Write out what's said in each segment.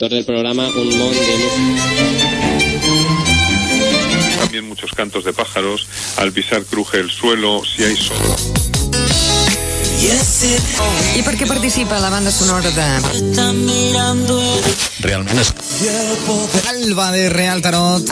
Del programa Un Mon de También muchos cantos de pájaros, al pisar cruje el suelo, si hay sol. I per què participa la banda sonora de... Realment és... Alba de Real Tarot.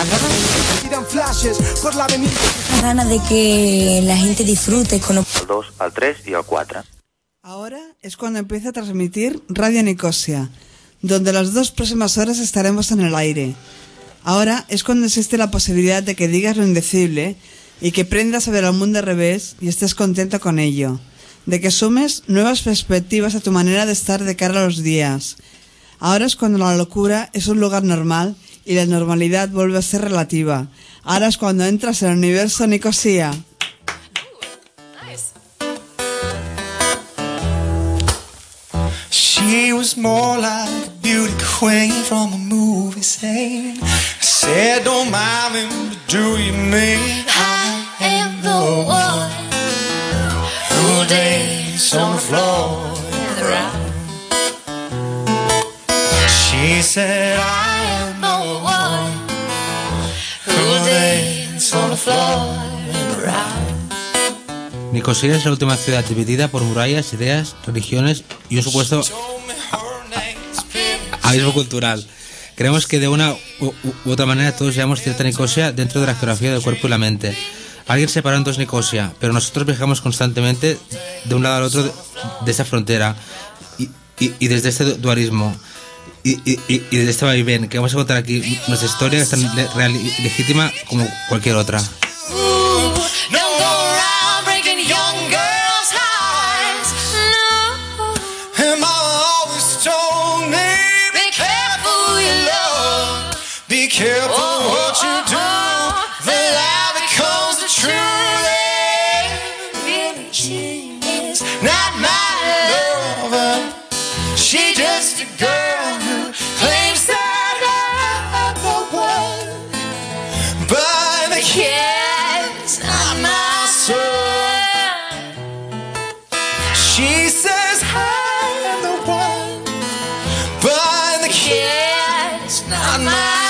Gana de que la gente disfrute con... Al 2, al 3 y al 4. Ahora es cuando empieza a transmitir Radio Nicosia, donde las 2 próximas horas estaremos en el aire. Ahora es cuando existe la posibilidad de que digas lo indecible y que aprendas a ver al mundo al revés y estés contento con ello, de que sumes nuevas perspectivas a tu manera de estar de cara a los días. Ahora es cuando la locura es un lugar normal y la normalidad vuelve a ser relativa. Ahora es cuando entras en el universo Nicosia. She was more like a beauty queen from a movie scene. I said, don't mind me, but do you mean I am the one who dance on the floor and around? She said, I am the one who dance on the floor and around. Nicosia es la última ciudad dividida por murallas, ideas, religiones y un supuesto abismo cultural. Creemos que de una u otra manera todos llevamos cierta Nicosia dentro de la geografía del cuerpo y la mente. Alguien separó en 2 Nicosia, pero nosotros viajamos constantemente de un lado al otro de esta frontera y desde este dualismo y desde este vaivén que vamos a contar aquí nuestra historia es tan real y legítima como cualquier otra. Careful what you do, the lie becomes the truth. Really, she is not my lover. She's just a girl who claims that I'm the one. But the cat's not my son. She says I'm the one, but the cat's not my son.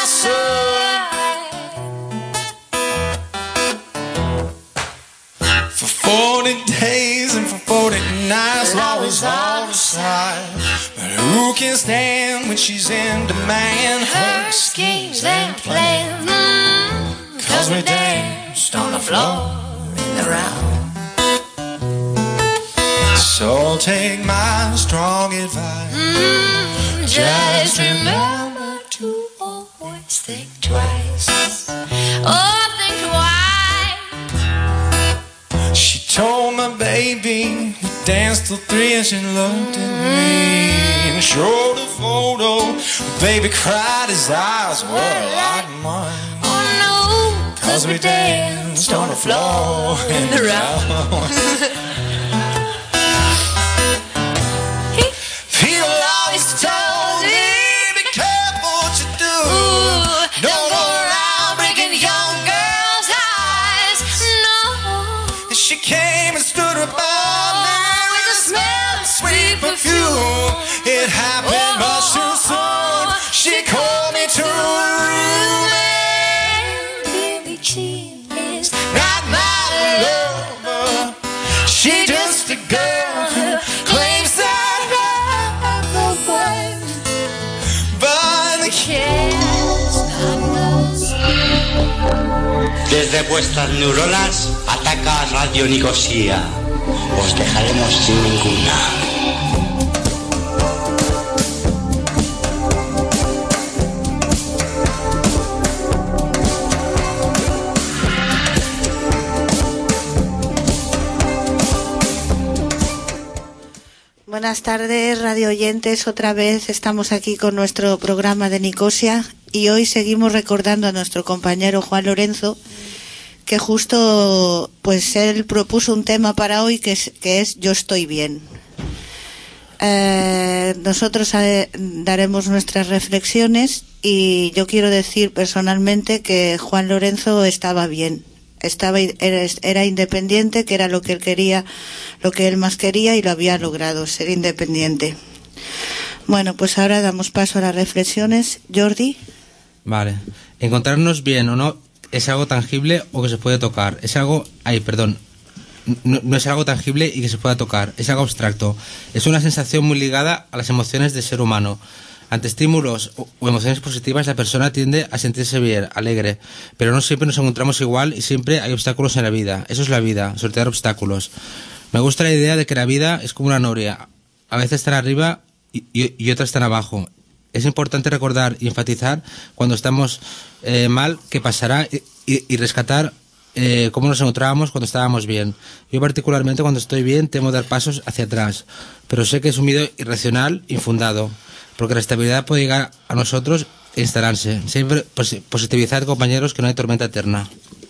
For 40 days and for 40 nights, love is all the side. But who can stand when she's in demand? Her schemes and plans. 'Cause we danced on the floor in the round. So take my strong advice. Just remember to always think twice. Oh, think twice. She told my baby we danced till 3 and she looked at me and showed a photo. Baby cried, his eyes were like mine. Oh no, 'cause we danced on the floor in the round. People always told me, be careful what you do. Don't go around breaking young girls' hearts. No. She came and stood above me with the smell of sweet perfume. It happened much too soon. She called me to her room. Billie Jean is not my lover. She's just a girl who claims that I'm the one. But the cat's not my. Desde vuestras neuronas ataca Radio Nicosia. Os dejaremos sin ninguna. Buenas tardes, radio oyentes. Otra vez estamos aquí con nuestro programa de Nicosia y hoy seguimos recordando a nuestro compañero Juan Lorenzo, que justo pues él propuso un tema para hoy que es Yo estoy bien. Nosotros daremos nuestras reflexiones y yo quiero decir personalmente que Juan Lorenzo estaba bien. Era independiente, que era lo que él quería, lo que él más quería, y lo había logrado, ser independiente. Bueno, pues ahora damos paso a las reflexiones. Jordi. Vale. Encontrarnos bien o no es algo tangible o que se puede tocar. Es algo... No es algo tangible y que se pueda tocar. Es algo abstracto. Es una sensación muy ligada a las emociones del ser humano. Ante estímulos o emociones positivas, la persona tiende a sentirse bien, alegre. Pero no siempre nos encontramos igual y siempre hay obstáculos en la vida. Eso es la vida, sortear obstáculos. Me gusta la idea de que la vida es como una noria. A veces están arriba y otras están abajo. Es importante recordar y enfatizar cuando estamos mal qué pasará y rescatar cómo nos encontrábamos cuando estábamos bien. Yo particularmente cuando estoy bien temo dar pasos hacia atrás, pero sé que es un miedo irracional, infundado, porque la estabilidad puede llegar a nosotros e instalarse. Siempre positivizar, compañeros, que no hay tormenta eterna.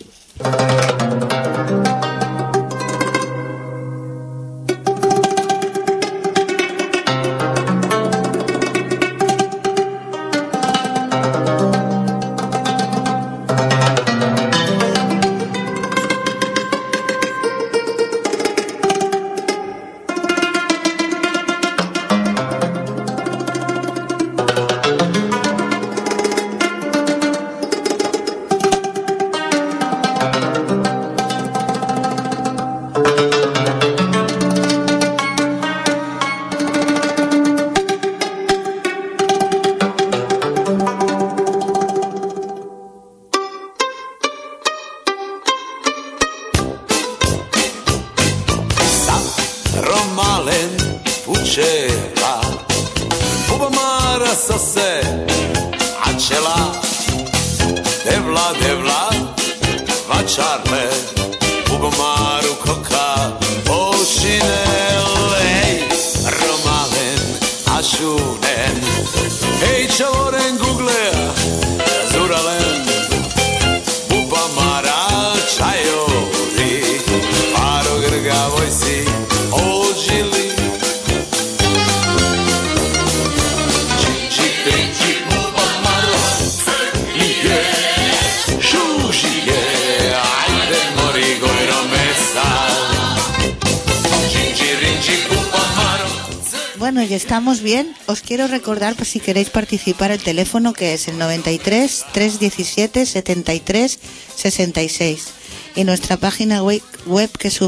Bueno, y estamos bien. Os quiero recordar, pues si queréis participar, el teléfono que es el 93 317 73 66 y nuestra página web que es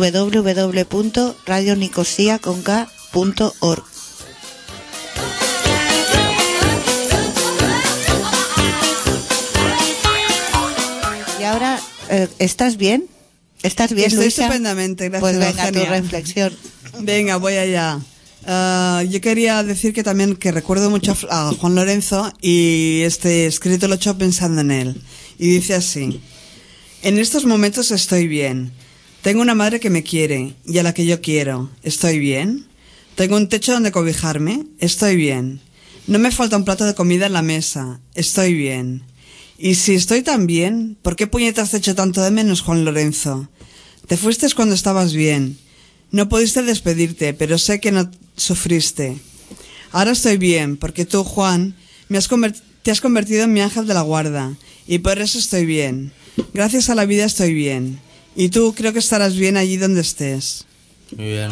www.radionicosia.org. Y ahora, ¿estás bien? ¿Estás bien, Estoy Luisa? estupendamente, gracias. Pues venga, Eugenia. tu reflexión. Venga, voy allá. Yo quería decir que también que recuerdo mucho a Juan Lorenzo y este escrito lo he hecho pensando en él. Y dice así: en estos momentos estoy bien. Tengo una madre que me quiere y a la que yo quiero. ¿Estoy bien? Tengo un techo donde cobijarme. Estoy bien. No me falta un plato de comida en la mesa. Estoy bien. Y si estoy tan bien, ¿por qué puñetas te echo tanto de menos, Juan Lorenzo? Te fuiste cuando estabas bien. No pudiste despedirte, pero sé que no sufriste. Ahora estoy bien, porque tú, Juan, te has convertido en mi ángel de la guarda, y por eso estoy bien. Gracias a la vida estoy bien. Y tú creo que estarás bien allí donde estés. Muy bien.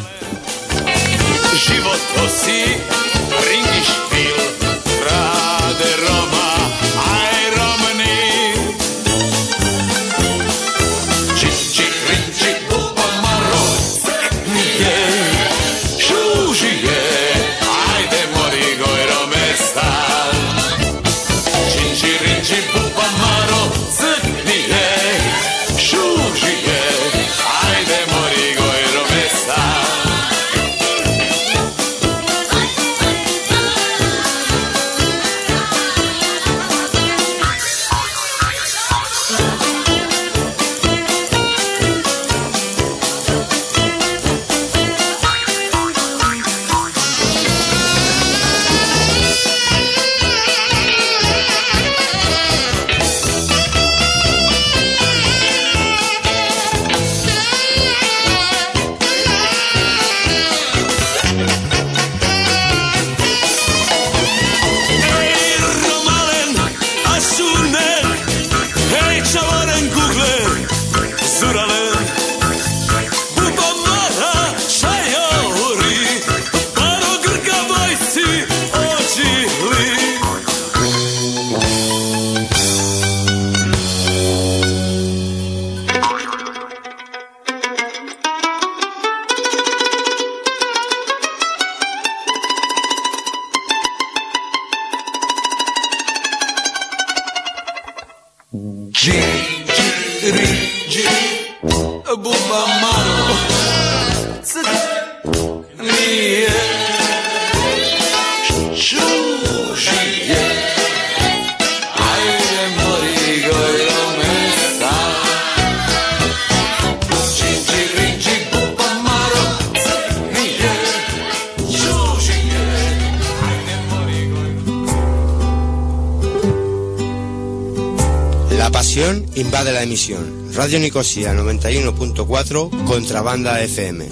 La pasión invade la emisión. Radio Nicosia 91.4, Contrabanda FM.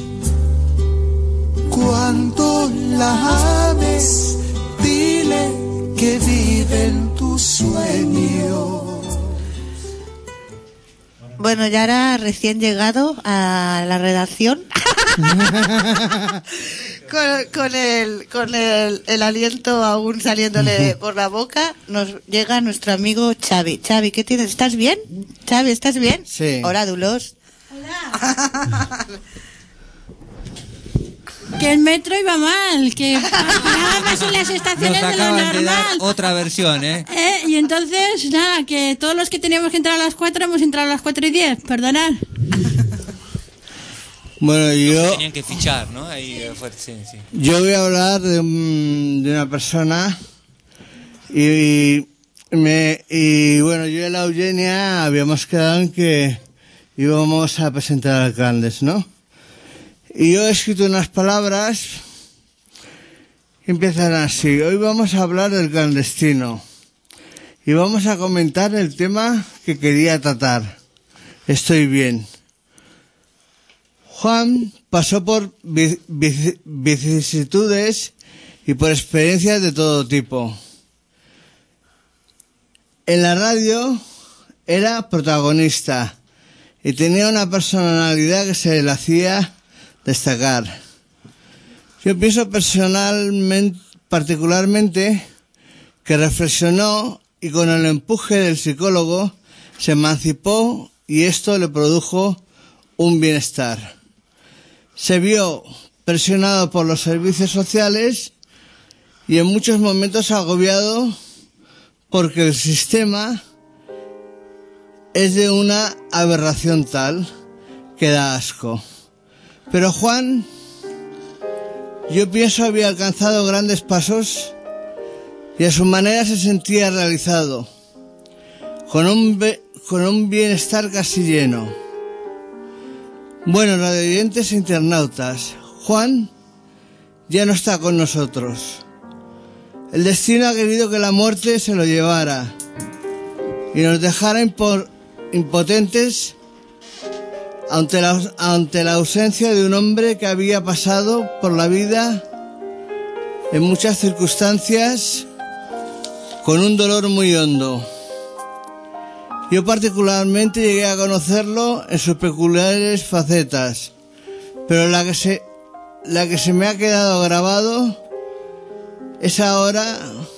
Cuando la ames, dile que vive en tu sueño. Bueno, ya era recién llegado a la redacción. con el aliento aún saliéndole por la boca, nos llega nuestro amigo Xavi. Xavi, ¿qué tienes? ¿Estás bien? Xavi, ¿estás bien? Sí. Hola, Dulos. Hola. Que el metro iba mal, que paraba más en las estaciones Nos de lo acaban de dar normal. otra versión, ¿eh? Y entonces, nada, que todos los que teníamos que entrar a las 4 hemos entrado a las 4:10, perdonad. Bueno, yo... Tenían que fichar, ¿no? Ahí, sí. Yo voy a hablar de una persona y bueno, yo y la Eugenia habíamos quedado en que íbamos a presentar alcaldes, ¿no? Y yo he escrito unas palabras que empiezan así. Hoy vamos a hablar del clandestino y vamos a comentar el tema que quería tratar. Estoy bien. Juan pasó por vicisitudes y por experiencias de todo tipo. En la radio era protagonista y tenía una personalidad que se le hacía destacar. Yo pienso particularmente que reflexionó y con el empuje del psicólogo se emancipó y esto le produjo un bienestar. Se vio presionado por los servicios sociales y en muchos momentos agobiado porque el sistema es de una aberración tal que da asco. Pero Juan, yo pienso, había alcanzado grandes pasos y a su manera se sentía realizado, con un bienestar casi lleno. Bueno, radioyentes e internautas, Juan ya no está con nosotros. El destino ha querido que la muerte se lo llevara y nos dejara impotentes ante la ausencia de un hombre que había pasado por la vida en muchas circunstancias con un dolor muy hondo. Yo particularmente llegué a conocerlo en sus peculiares facetas, pero la que se me ha quedado grabado es ahora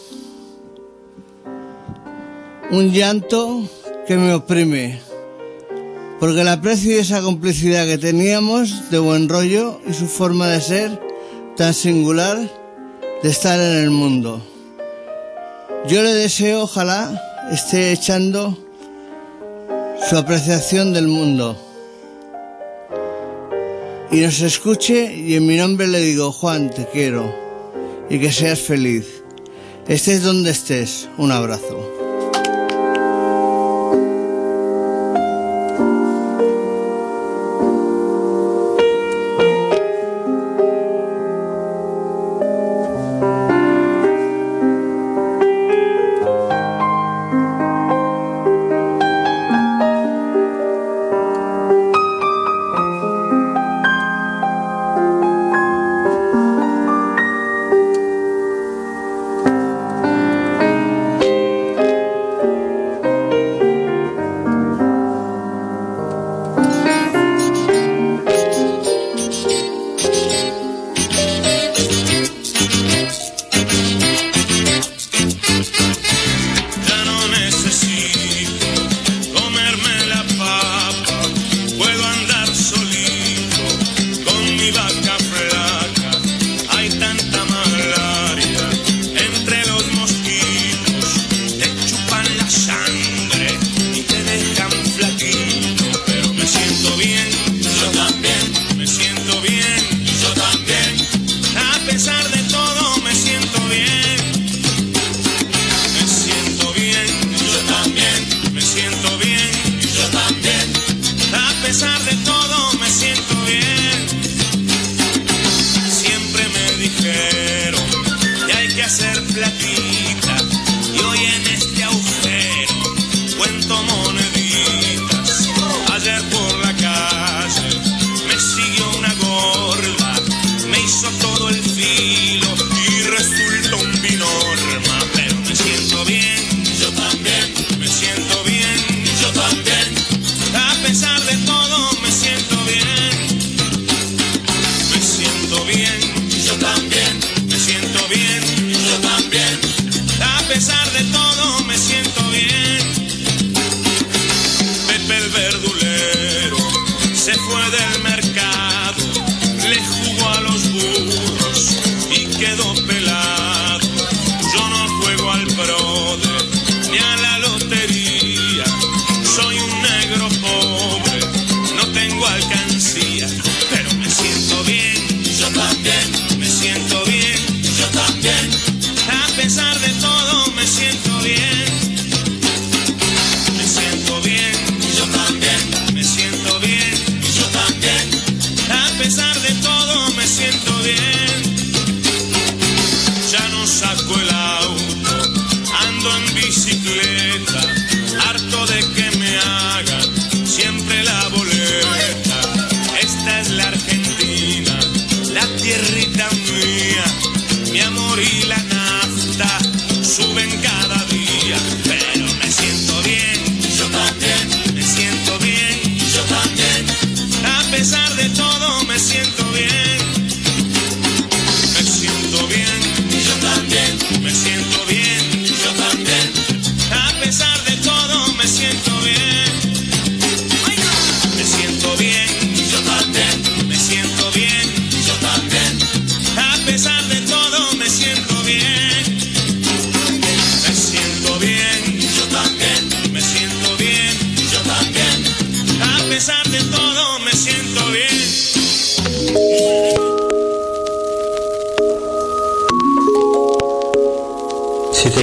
un llanto que me oprime, porque el aprecio y esa complicidad que teníamos de buen rollo y su forma de ser tan singular de estar en el mundo. Yo le deseo, ojalá esté echando su apreciación del mundo y nos escuche, y en mi nombre le digo: Juan, te quiero y que seas feliz, estés donde estés. Un abrazo.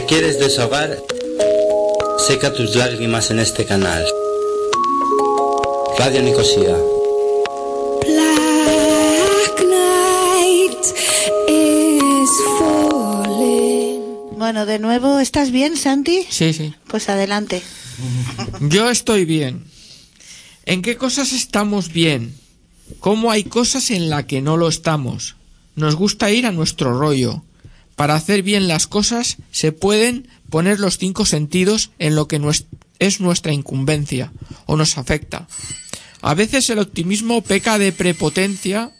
quieres desahogar? Seca tus lágrimas en este canal. Radio Nicosia. Black night is falling. Bueno, de nuevo, ¿estás bien, Santi? Sí, sí. Pues adelante. Yo estoy bien. ¿En qué cosas estamos bien? ¿Cómo hay cosas en las que no lo estamos? Nos gusta ir a nuestro rollo. Para hacer bien las cosas se pueden poner los 5 sentidos en lo que es nuestra incumbencia o nos afecta. A veces el optimismo peca de prepotencia,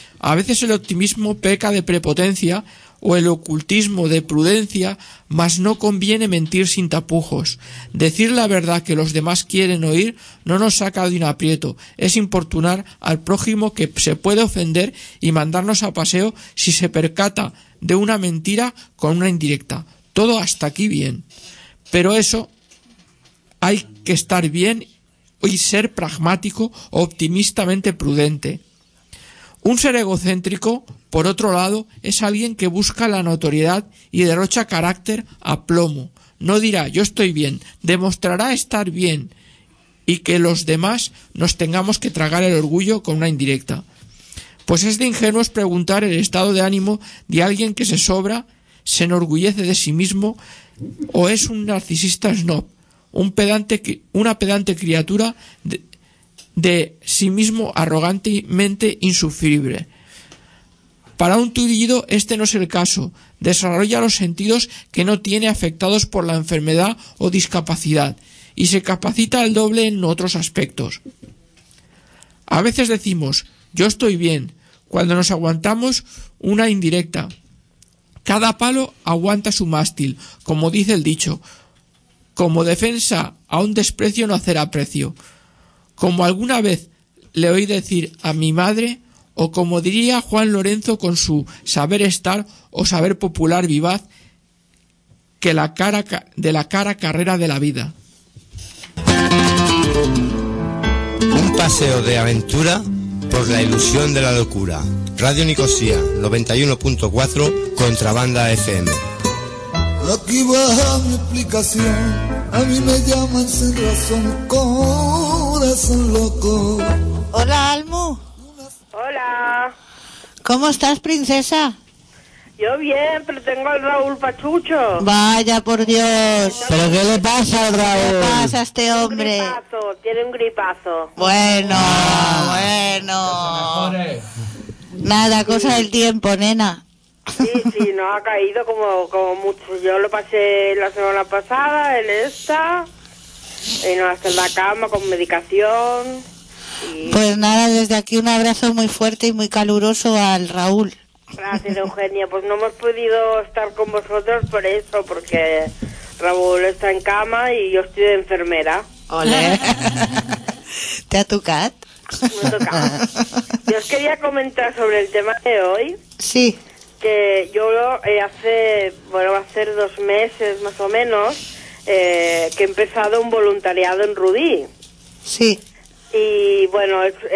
o el ocultismo de prudencia, mas no conviene mentir sin tapujos. Decir la verdad que los demás quieren oír no nos saca de un aprieto, es importunar al prójimo que se puede ofender y mandarnos a paseo si se percata de una mentira con una indirecta. Todo hasta aquí bien. Pero eso hay que estar bien y ser pragmático o optimistamente prudente. Un ser egocéntrico, por otro lado, es alguien que busca la notoriedad y derrocha carácter a plomo. No dirá yo estoy bien, demostrará estar bien y que los demás nos tengamos que tragar el orgullo con una indirecta. Pues es de ingenuos preguntar el estado de ánimo de alguien que se sobra, se enorgullece de sí mismo o es un narcisista snob, una pedante criatura de sí mismo arrogantemente insufrible. Para un tullido este no es el caso. Desarrolla los sentidos que no tiene afectados por la enfermedad o discapacidad y se capacita al doble en otros aspectos. A veces decimos yo estoy bien cuando nos aguantamos una indirecta. Cada palo aguanta su mástil, como dice el dicho. Como defensa a un desprecio no hacerá precio. Como alguna vez le oí decir a mi madre, o como diría Juan Lorenzo con su saber estar o saber popular vivaz, que la cara carrera de la vida. Un paseo de aventura por la ilusión de la locura. Radio Nicosia 91.4, Contrabanda FM. Aquí baja mi explicación, a mí me llaman sin razón, corazón loco. Hola, Almu. Hola. ¿Cómo estás, princesa? Yo bien, pero tengo al Raúl Pachucho. Vaya, por Dios. ¿Pero qué le pasa al Raúl? ¿Qué le pasa a este hombre? Tiene un gripazo. Bueno. Nada, cosa del tiempo, nena. Sí, no ha caído como mucho. Yo lo pasé la semana pasada, él está, y no está en la cama con medicación. Pues nada, desde aquí un abrazo muy fuerte y muy caluroso al Raúl. Gracias, Eugenia. Pues no hemos podido estar con vosotros por eso, porque Raúl está en cama y yo estoy de enfermera. Olé. ¿Te ha tocado? Me ha tocado. Yo os quería comentar sobre el tema de hoy. Sí. Que yo va a ser 2 meses más o menos, que he empezado un voluntariado en Rudí. Sí. Y bueno,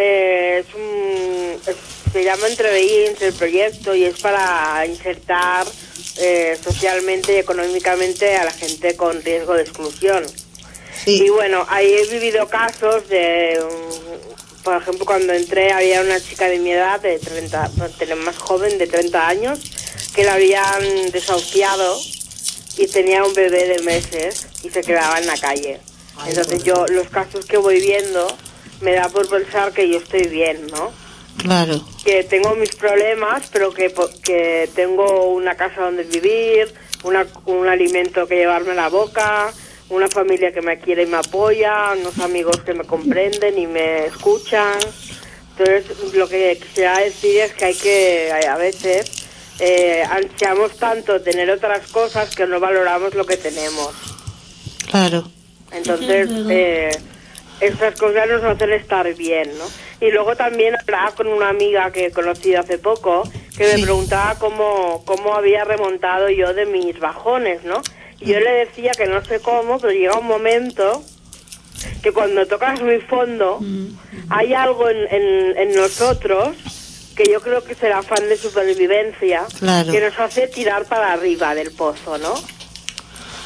se llama Entreveïns el proyecto y es para insertar socialmente y económicamente a la gente con riesgo de exclusión. Sí. Y bueno, ahí he vivido casos de, por ejemplo, cuando entré había una chica de mi edad, más joven, de 30 años, que la habían desahuciado y tenía un bebé de meses y se quedaba en la calle. Entonces yo, los casos que voy viendo, me da por pensar que yo estoy bien, ¿no? Claro. Que tengo mis problemas, pero que tengo una casa donde vivir, un alimento que llevarme a la boca, una familia que me quiere y me apoya, unos amigos que me comprenden y me escuchan. Entonces, lo que quisiera decir es que hay que, a veces, ansiamos tanto tener otras cosas que no valoramos lo que tenemos. Claro. Entonces, esas cosas nos hacen estar bien, ¿no? Y luego también hablaba con una amiga que he conocido hace poco, que me preguntaba cómo había remontado yo de mis bajones, ¿no? Y yo le decía que no sé cómo, pero llega un momento que cuando tocas muy fondo, hay algo en nosotros, que yo creo que es el afán de supervivencia, claro, que nos hace tirar para arriba del pozo, ¿no?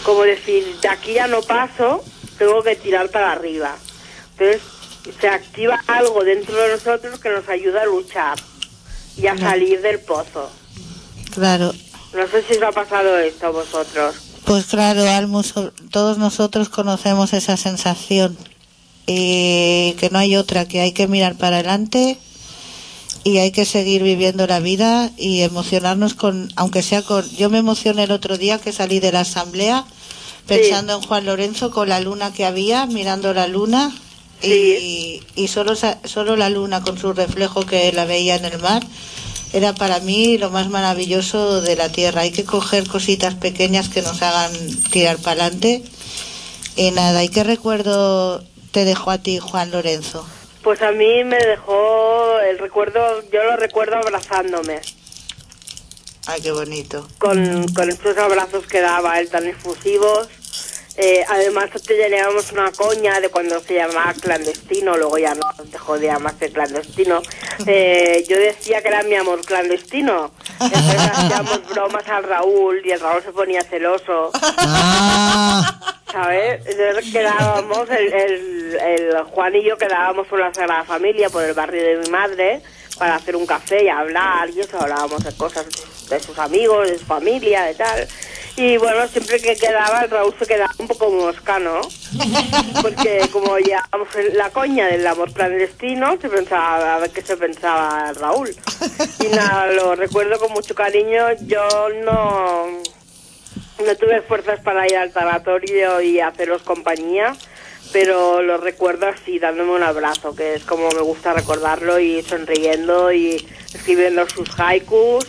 como decir, de aquí ya no paso, tengo que tirar para arriba. Entonces se activa algo dentro de nosotros que nos ayuda a luchar y a salir del pozo. Claro. No sé si os ha pasado esto a vosotros. Pues claro, Almus, todos nosotros conocemos esa sensación y que no hay otra, que hay que mirar para adelante y hay que seguir viviendo la vida y emocionarnos con, aunque sea con... Yo me emocioné el otro día que salí de la asamblea pensando en Juan Lorenzo con la luna que había, mirando la luna y solo la luna con su reflejo que la veía en el mar. Era para mí lo más maravilloso de la tierra. Hay que coger cositas pequeñas que nos hagan tirar para adelante. Y nada, ¿y qué recuerdo te dejó a ti Juan Lorenzo? Pues a mí me dejó el recuerdo, yo lo recuerdo abrazándome. Ay, qué bonito. Con estos abrazos que daba él tan efusivos. Además teníamos una coña de cuando se llamaba clandestino, luego ya no dejó de llamarse clandestino. Yo decía que era mi amor clandestino. Entonces hacíamos bromas al Raúl y el Raúl se ponía celoso. ¿Sabes? Entonces quedábamos, el Juan y yo quedábamos por la Sagrada Familia, por el barrio de mi madre, para hacer un café y hablar, y eso, hablábamos de cosas de sus amigos, de su familia, de tal. Y bueno, siempre que quedaba, el Raúl se quedaba un poco mosca, ¿no? Porque como llevábamos la coña del amor clandestino, se pensaba, a ver qué se pensaba el Raúl. Y nada, lo recuerdo con mucho cariño. Yo no tuve fuerzas para ir al tanatorio y haceros compañía, pero lo recuerdo así, dándome un abrazo, que es como me gusta recordarlo, y sonriendo y escribiendo sus haikus.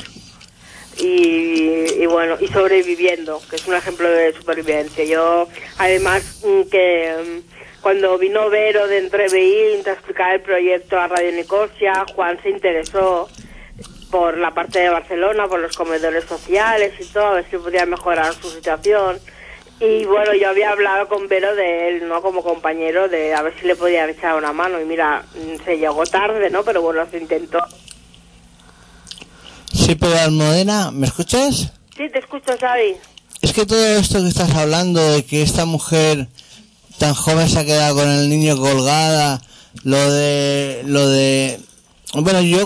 Y bueno, y sobreviviendo, que es un ejemplo de supervivencia. Yo, además, que cuando vino Vero de Entreveín a explicar el proyecto a Radio Nicosia, Juan se interesó por la parte de Barcelona, por los comedores sociales y todo, a ver si podía mejorar su situación. Y bueno, yo había hablado con Vero de él, ¿no? Como compañero, de a ver si le podían echar una mano. Y mira, se llegó tarde, ¿no? Pero bueno, se intentó. Sí, pero Almudena, ¿me escuchas? Sí, te escucho, Xavi. Es que todo esto que estás hablando de que esta mujer tan joven se ha quedado con el niño colgada, lo de bueno, yo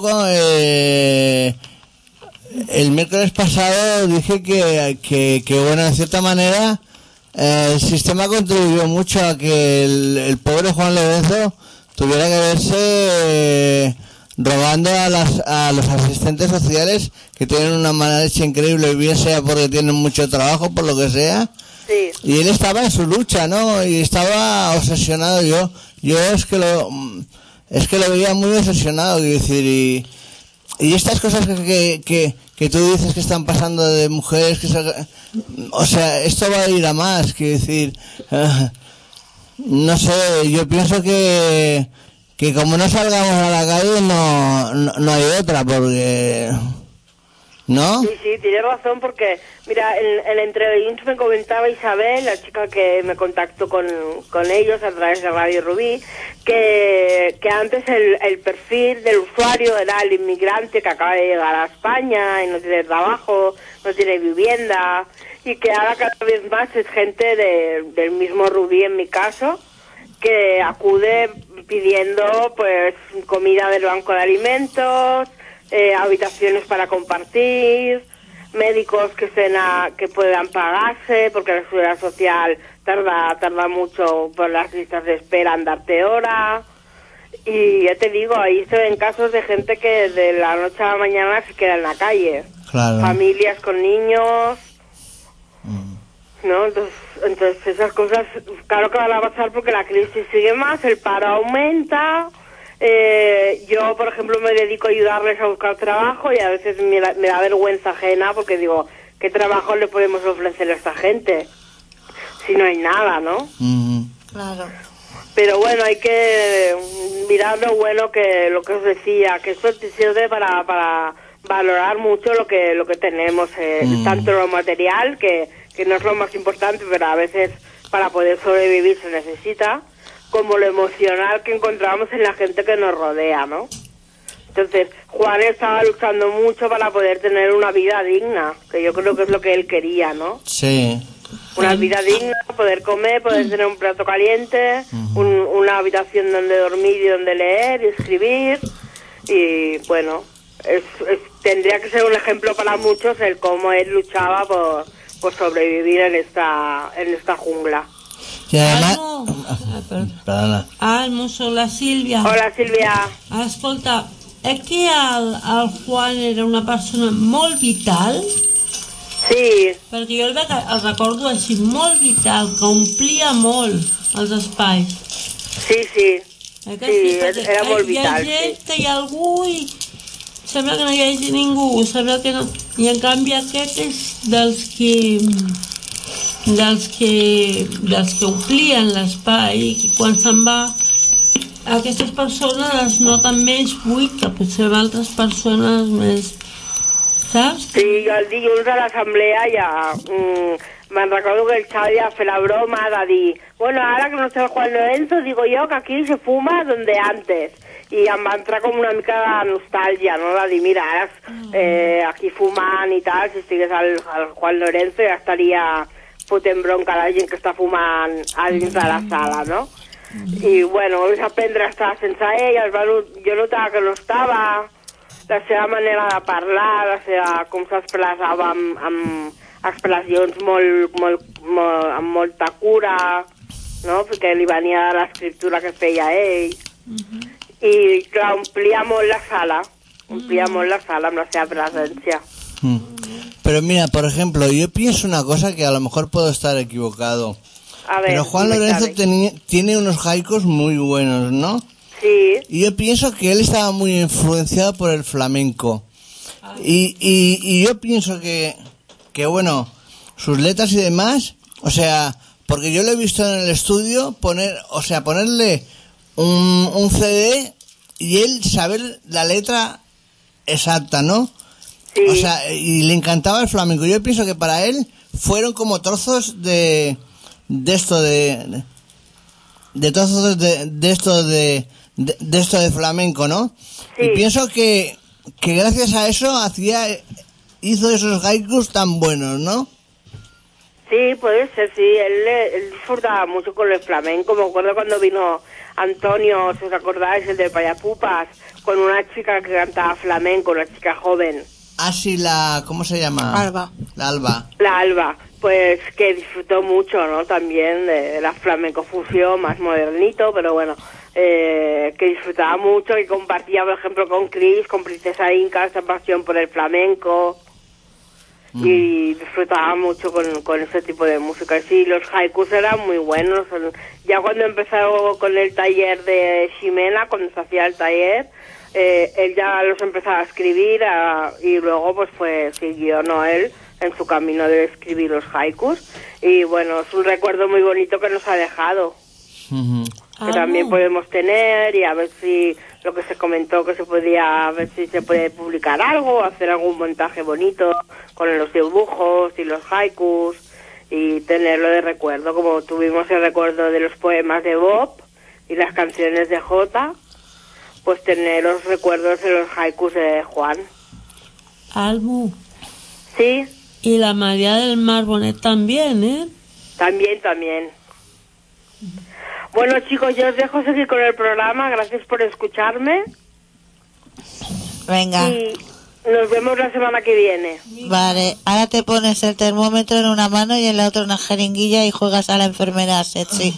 el miércoles pasado dije que bueno, en cierta manera el sistema contribuyó mucho a que el pobre Juan Lorenzo tuviera que verse robando a los asistentes sociales, que tienen una mala leche increíble, bien sea porque tienen mucho trabajo, por lo que sea. Sí. Y él estaba en su lucha, ¿no? Y estaba obsesionado. Yo es que lo veía muy obsesionado, quiero decir, y estas cosas que tú dices que están pasando de mujeres o sea, esto va a ir a más, quiero decir, no sé, yo pienso que como no salgamos a la calle no hay otra, porque ¿no? Sí, tienes razón, porque mira, en la entrevista me comentaba Isabel, la chica que me contactó con ellos a través de Radio Rubí, que antes el perfil del usuario era el inmigrante que acaba de llegar a España y no tiene trabajo, no tiene vivienda, y que ahora cada vez más es gente del mismo Rubí, en mi caso, que acude pidiendo pues comida del banco de alimentos, habitaciones para compartir, médicos que puedan pagarse, porque la seguridad social tarda mucho por las listas de espera en darte hora. Y ya te digo, ahí se ven casos de gente que de la noche a la mañana se queda en la calle. Claro. Familias con niños, ¿no? Entonces esas cosas, claro que van a pasar porque la crisis sigue más, el paro aumenta. Yo, por ejemplo, me dedico a ayudarles a buscar trabajo y a veces me da vergüenza ajena porque digo, ¿qué trabajo le podemos ofrecer a esta gente? Si no hay nada, ¿no? Claro. Pero bueno, hay que mirar lo bueno, que lo que os decía, que esto te sirve para valorar mucho lo que tenemos, tanto lo material, que no es lo más importante, pero a veces para poder sobrevivir se necesita, como lo emocional que encontramos en la gente que nos rodea, ¿no? Entonces, Juan estaba luchando mucho para poder tener una vida digna, que yo creo que es lo que él quería, ¿no? Sí. Una vida digna, poder comer, poder tener un plato caliente, una habitación donde dormir y donde leer y escribir. Y bueno, tendría que ser un ejemplo para muchos el cómo él luchaba por sobrevivir en esta jungla. Y además... Perdona. Almo, soc la Sílvia. Hola, Sílvia. Escolta, que el Juan era una persona molt vital? Sí. Perquè jo el recordo així, molt vital, que omplia molt els espais. Sí, sí. Sí, era molt vital. Hi ha gent que hi ha algú i sembla que no hi hagi ningú, sembla que no... I en canvi aquest és dels que omplien l'espai, i quan se'n va aquestes persones es noten més buit que potser altres persones més, saps? Sí, el dilluns a l'assemblea ja me'n recordo que el Xavi ja fer la broma de dir, bueno, ara que no està el Juan Lorenzo, digo yo que aquí se fuma donde antes. I em va entrar com una mica de nostàlgia, no? De dir, mira, ara aquí fumant i tal, si estigués el Juan Lorenzo ja estaria fotent bronca a la gent que està fumant a dins de la sala, no? I, bueno, vaig aprendre a estar sense ell, jo notava que no estava, la seva manera de parlar, com s'expressava amb expressions amb molta cura, no? Perquè li venia de l'escriptura que feia ell. I, clar, omplia molt la sala amb la seva presència. Pero mira, por ejemplo, yo pienso una cosa que a lo mejor puedo estar equivocado. A ver, pero Juan Lorenzo tiene unos haikus muy buenos, ¿no? Sí. Y yo pienso que él estaba muy influenciado por el flamenco. Y yo pienso que bueno, sus letras y demás, o sea, porque yo lo he visto en el estudio ponerle un CD y él saber la letra exacta, ¿no? Sí. O sea, y le encantaba el flamenco. Yo pienso que para él fueron como trozos de flamenco, ¿no? Sí. Y pienso que gracias a eso hizo esos haikus tan buenos, ¿no? Sí, puede ser, sí. Él disfrutaba mucho con el flamenco. Me acuerdo cuando vino Antonio, si os acordáis, el de Payapupas, con una chica que cantaba flamenco, una chica joven. Ah, sí, ¿cómo se llama? Alba. La Alba. La Alba, pues que disfrutó mucho, ¿no? También de la flamenco fusión, más modernito, pero bueno, que disfrutaba mucho y compartía, por ejemplo, con Chris, con Princesa Inca, esa pasión por el flamenco. Y disfrutaba mucho con ese tipo de música. Sí, los haikus eran muy buenos. Ya cuando empezó con el taller de Ximena, cuando se hacía el taller, él ya los empezaba a escribir y luego pues siguió Noel en su camino de escribir los haikus. Y bueno, es un recuerdo muy bonito que nos ha dejado. Que también podemos tener, y a ver si lo que se comentó que se podía, a ver si se puede publicar algo, hacer algún montaje bonito con los dibujos y los haikus y tenerlo de recuerdo, como tuvimos el recuerdo de los poemas de Bob y las canciones de Jota, pues tener los recuerdos de los haikus de Juan. Almu. Sí. Y la María del Mar Bonet también, ¿eh? También. Bueno, chicos, yo os dejo seguir con el programa. Gracias por escucharme. Venga. Y nos vemos la semana que viene. Vale, ahora te pones el termómetro en una mano y en la otra una jeringuilla y juegas a la enfermera sexy.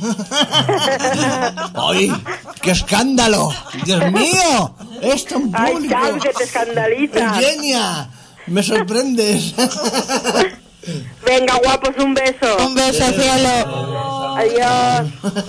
¡Ay, qué escándalo! ¡Dios mío! ¡Esto en público! ¡Ay, Xavi, que te escandaliza! ¡Eugenia! ¡Me sorprendes! Venga, guapos, un beso. Un beso, cielo. Adiós.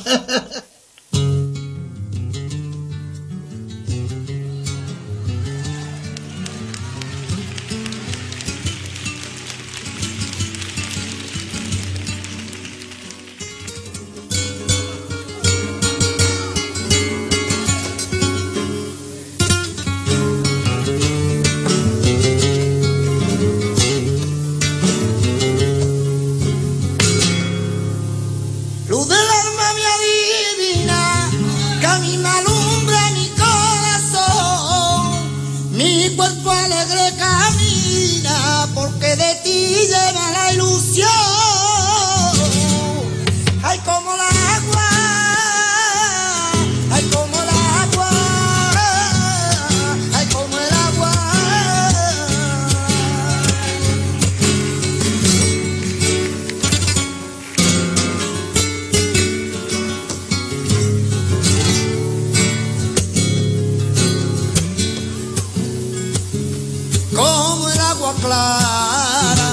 Luz del alma mía divina, camina alumbra mi corazón, mi cuerpo alegre camina, porque de ti lleva la ilusión. agua clara.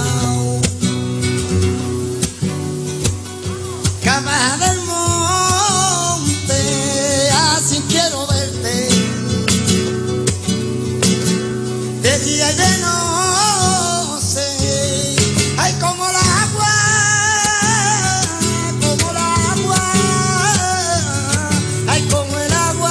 Cabeza del monte, así quiero verte, de día y de noche. Ay, como el agua, ay, como el agua.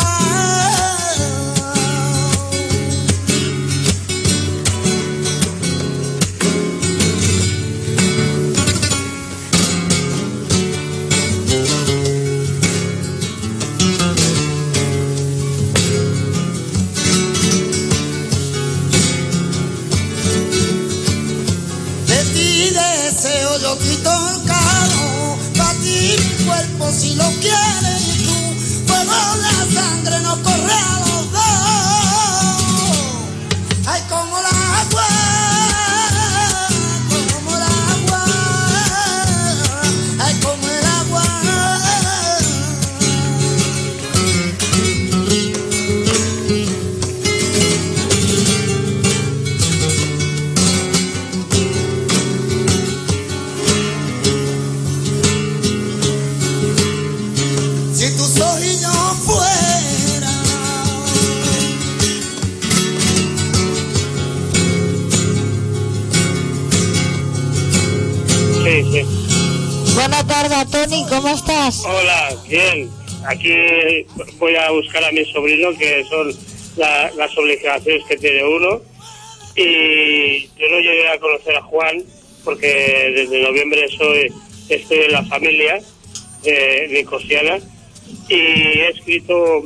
De ti deseo, yo quito el carro, pa' ti mi cuerpo si lo quieres y tú, fuego la sangre no corre a los dos. Ay, como el agua, como el agua, ay, como el agua. Si tus ojillos fuera, Sí, sí. Buenas tardes, Tony, ¿cómo estás? Hola, bien. Aquí voy a buscar a mi sobrino, que son las obligaciones que tiene uno. Y yo no llegué a conocer a Juan, porque desde noviembre estoy en la familia nicosiana, y he escrito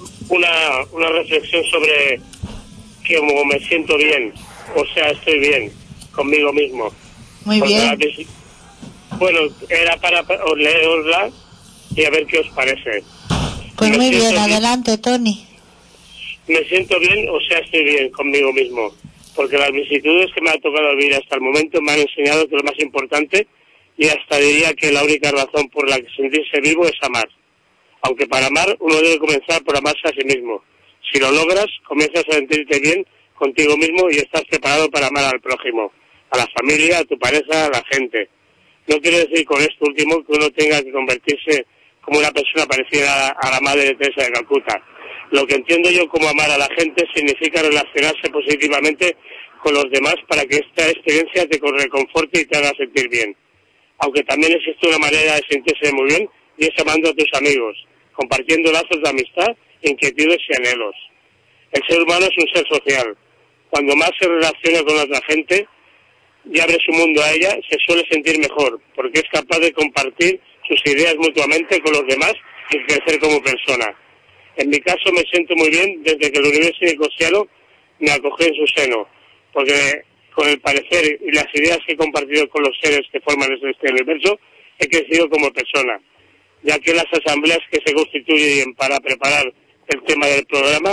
una reflexión sobre que como me siento bien, o sea, estoy bien conmigo mismo. Muy Porque bien. Bueno, era para leerosla y a ver qué os parece. Pues Me muy siento bien, adelante, Tony. Me siento bien, o sea, estoy bien conmigo mismo. Porque las vicisitudes que me ha tocado vivir hasta el momento me han enseñado que lo más importante, y hasta diría que la única razón por la que sentirse vivo, es amar. Aunque para amar uno debe comenzar por amarse a sí mismo. Si lo logras, comienzas a sentirte bien contigo mismo y estás preparado para amar al prójimo, a la familia, a tu pareja, a la gente. No quiero decir con esto último que uno tenga que convertirse como una persona parecida a la Madre Teresa de Calcuta. Lo que entiendo yo como amar a la gente significa relacionarse positivamente con los demás para que esta experiencia te reconforte y te haga sentir bien. Aunque también existe una manera de sentirse muy bien, y es amando a tus amigos, compartiendo lazos de amistad, inquietudes y anhelos. El ser humano es un ser social. Cuando más se relaciona con otra gente y abre su mundo a ella, se suele sentir mejor, porque es capaz de compartir sus ideas mutuamente con los demás y crecer como persona. En mi caso me siento muy bien desde que el universo nicosiano me acogió en su seno, porque con el parecer y las ideas que he compartido con los seres que forman este universo, he crecido como persona, ya que las asambleas que se constituyen para preparar el tema del programa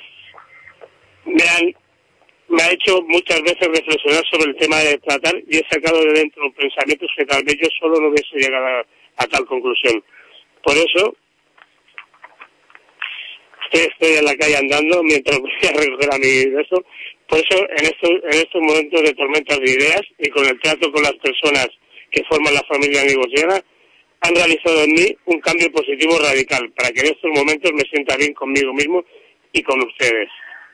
me ha hecho muchas veces reflexionar sobre el tema de tratar, y he sacado de dentro pensamientos que tal vez yo solo no hubiese llegado a tal conclusión. Por eso estoy en la calle andando mientras voy a recoger a mi beso. Por eso en estos momentos de tormentas de ideas y con el trato con las personas que forman la familia nicosiana, han realizado en mí un cambio positivo radical para que en estos momentos me sienta bien conmigo mismo y con ustedes.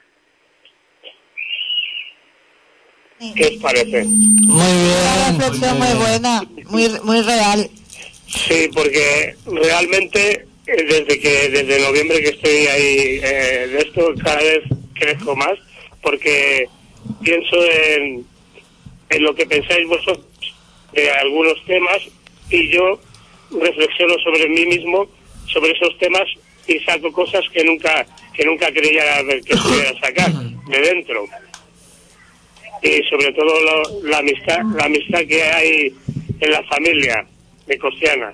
¿Qué os parece? Muy bien. Una reflexión muy buena, muy real. Sí, porque realmente desde noviembre que estoy ahí de esto, cada vez crezco más, porque pienso en lo que pensáis vosotros de algunos temas, y yo reflexiono sobre mí mismo, sobre esos temas, y saco cosas que nunca creía que pudiera sacar de dentro. Y sobre todo la amistad que hay en la familia nicosiana.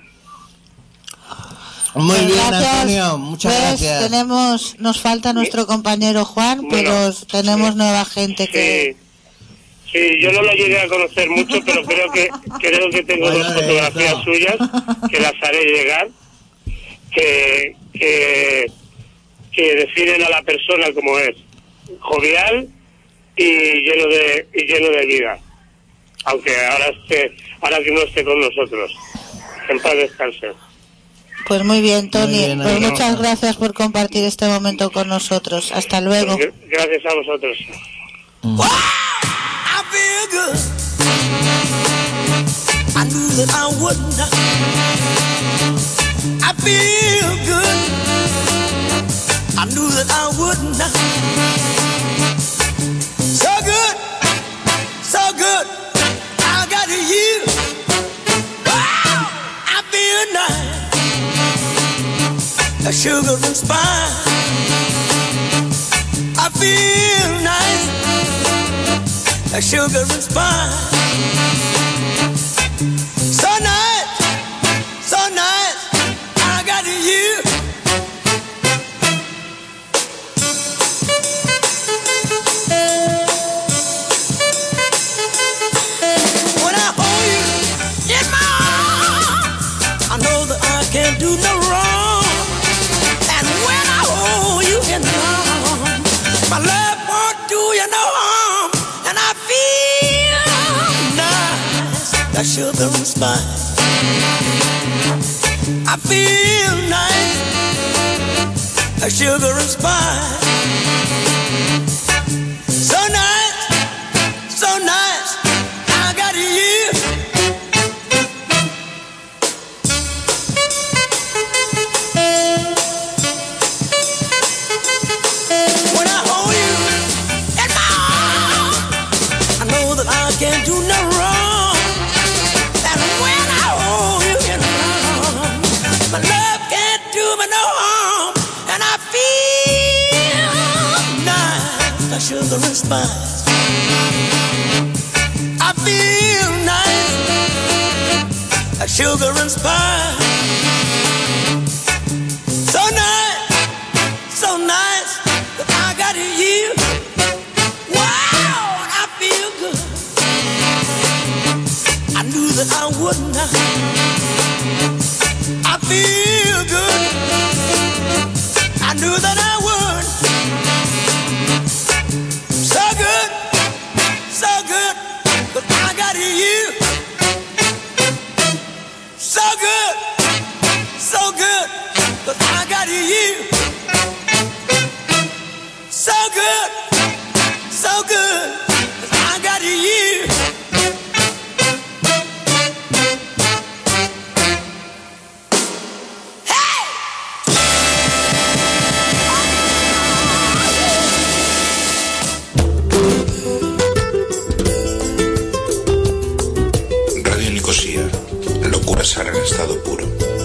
Muy bien, Gracias. Antonio, muchas gracias. Nos falta nuestro compañero Juan, pero tenemos nueva gente que... Sí, yo no lo llegué a conocer mucho, pero creo que tengo dos fotografías suyas que las haré llegar, que definen a la persona como es: jovial, y lleno de vida. Aunque ahora que no esté con nosotros. En paz descanse. Pues muy bien, Tony. Muy bien, pues no. muchas gracias por compartir este momento con nosotros. Hasta luego. Gracias a vosotros. I feel good. I knew that I would not. I feel good. I knew that I would not. So good, so good. I got you. Wow, I feel nice. A sugar and spice. I feel nice. A sugar and spice. So nice, so nice. I got you. When I hold you in my arms, I know that I can't do no wrong. And when I hold you in my arms, my love won't do you no harm. And I feel nice, that sugar and spice. I feel nice, that sugar and spice. So nice, so nice, I got you. When I hold you in my arms, I know that I can't do no wrong. And when I hold you in my arms, my love can't do me no harm. And I feel nice, like sugar and spice. I feel nice, like sugar and spice. So nice, so nice, that I got you. Wow, I feel good. I knew that I would not. I feel good. I knew that I would. So good, so good, but I got you. So good, so good, but I got you. So good, so good, but I got you. Radio Nicosía, locura sana en estado puro.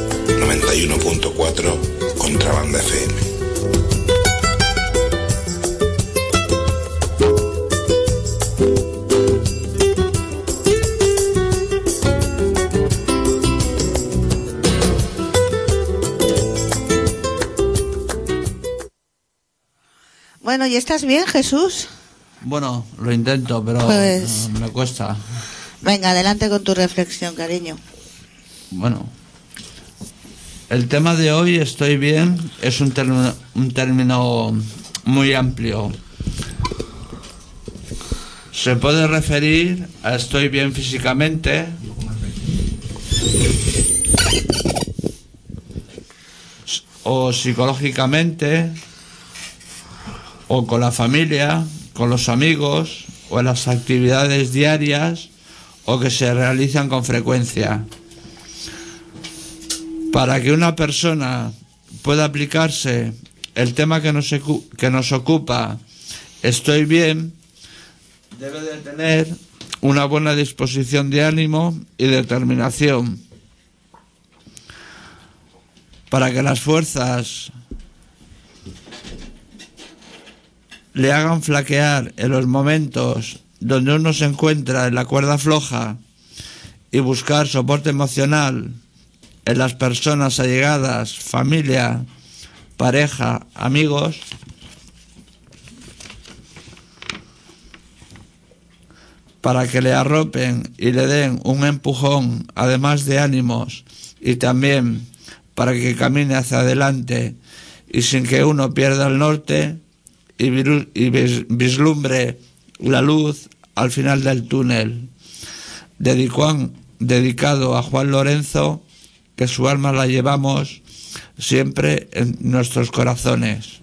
91.4 Contrabanda FM. Bueno, ¿y estás bien, Jesús? Bueno, lo intento, pero Pues- me cuesta. Venga, adelante con tu reflexión, cariño. Bueno, el tema de hoy, estoy bien, es un término muy amplio. Se puede referir a estoy bien físicamente, o psicológicamente, o con la familia, con los amigos, o en las actividades diarias, o que se realizan con frecuencia. Para que una persona pueda aplicarse el tema que nos ocupa, estoy bien, debe de tener una buena disposición de ánimo y determinación. Para que las fuerzas le hagan flaquear en los momentos donde uno se encuentra en la cuerda floja, y buscar soporte emocional en las personas allegadas, familia, pareja, amigos, para que le arropen y le den un empujón, además de ánimos, y también para que camine hacia adelante y sin que uno pierda el norte y vislumbre la luz al final del túnel. Dedicado a Juan Lorenzo, que su alma la llevamos siempre en nuestros corazones.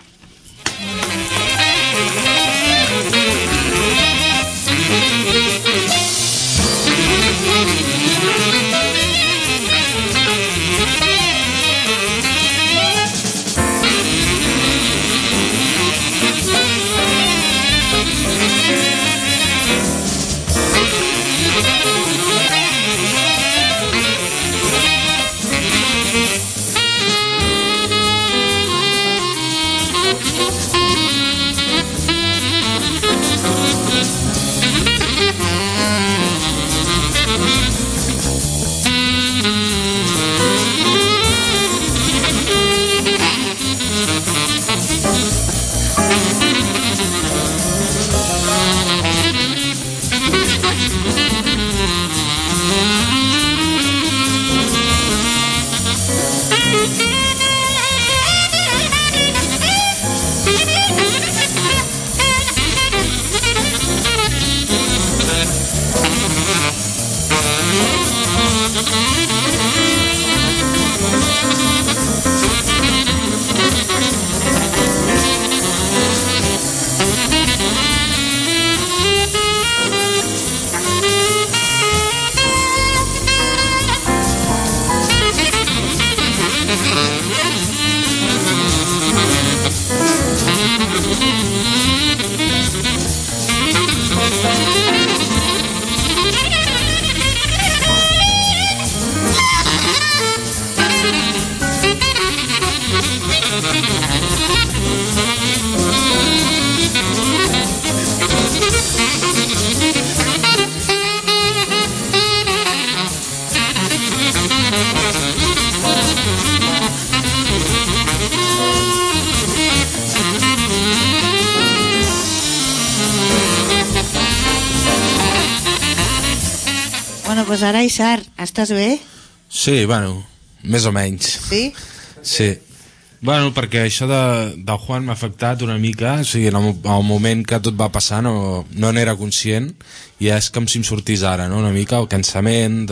Bueno, pues ara, Isar, estàs bé? Sí, bueno, més o menys. Sí? Sí. Bueno, perquè això del Juan m'ha afectat una mica, o sigui, en el moment que tot va passar no n'era conscient, i és com si em sortís ara, no?, una mica el cansament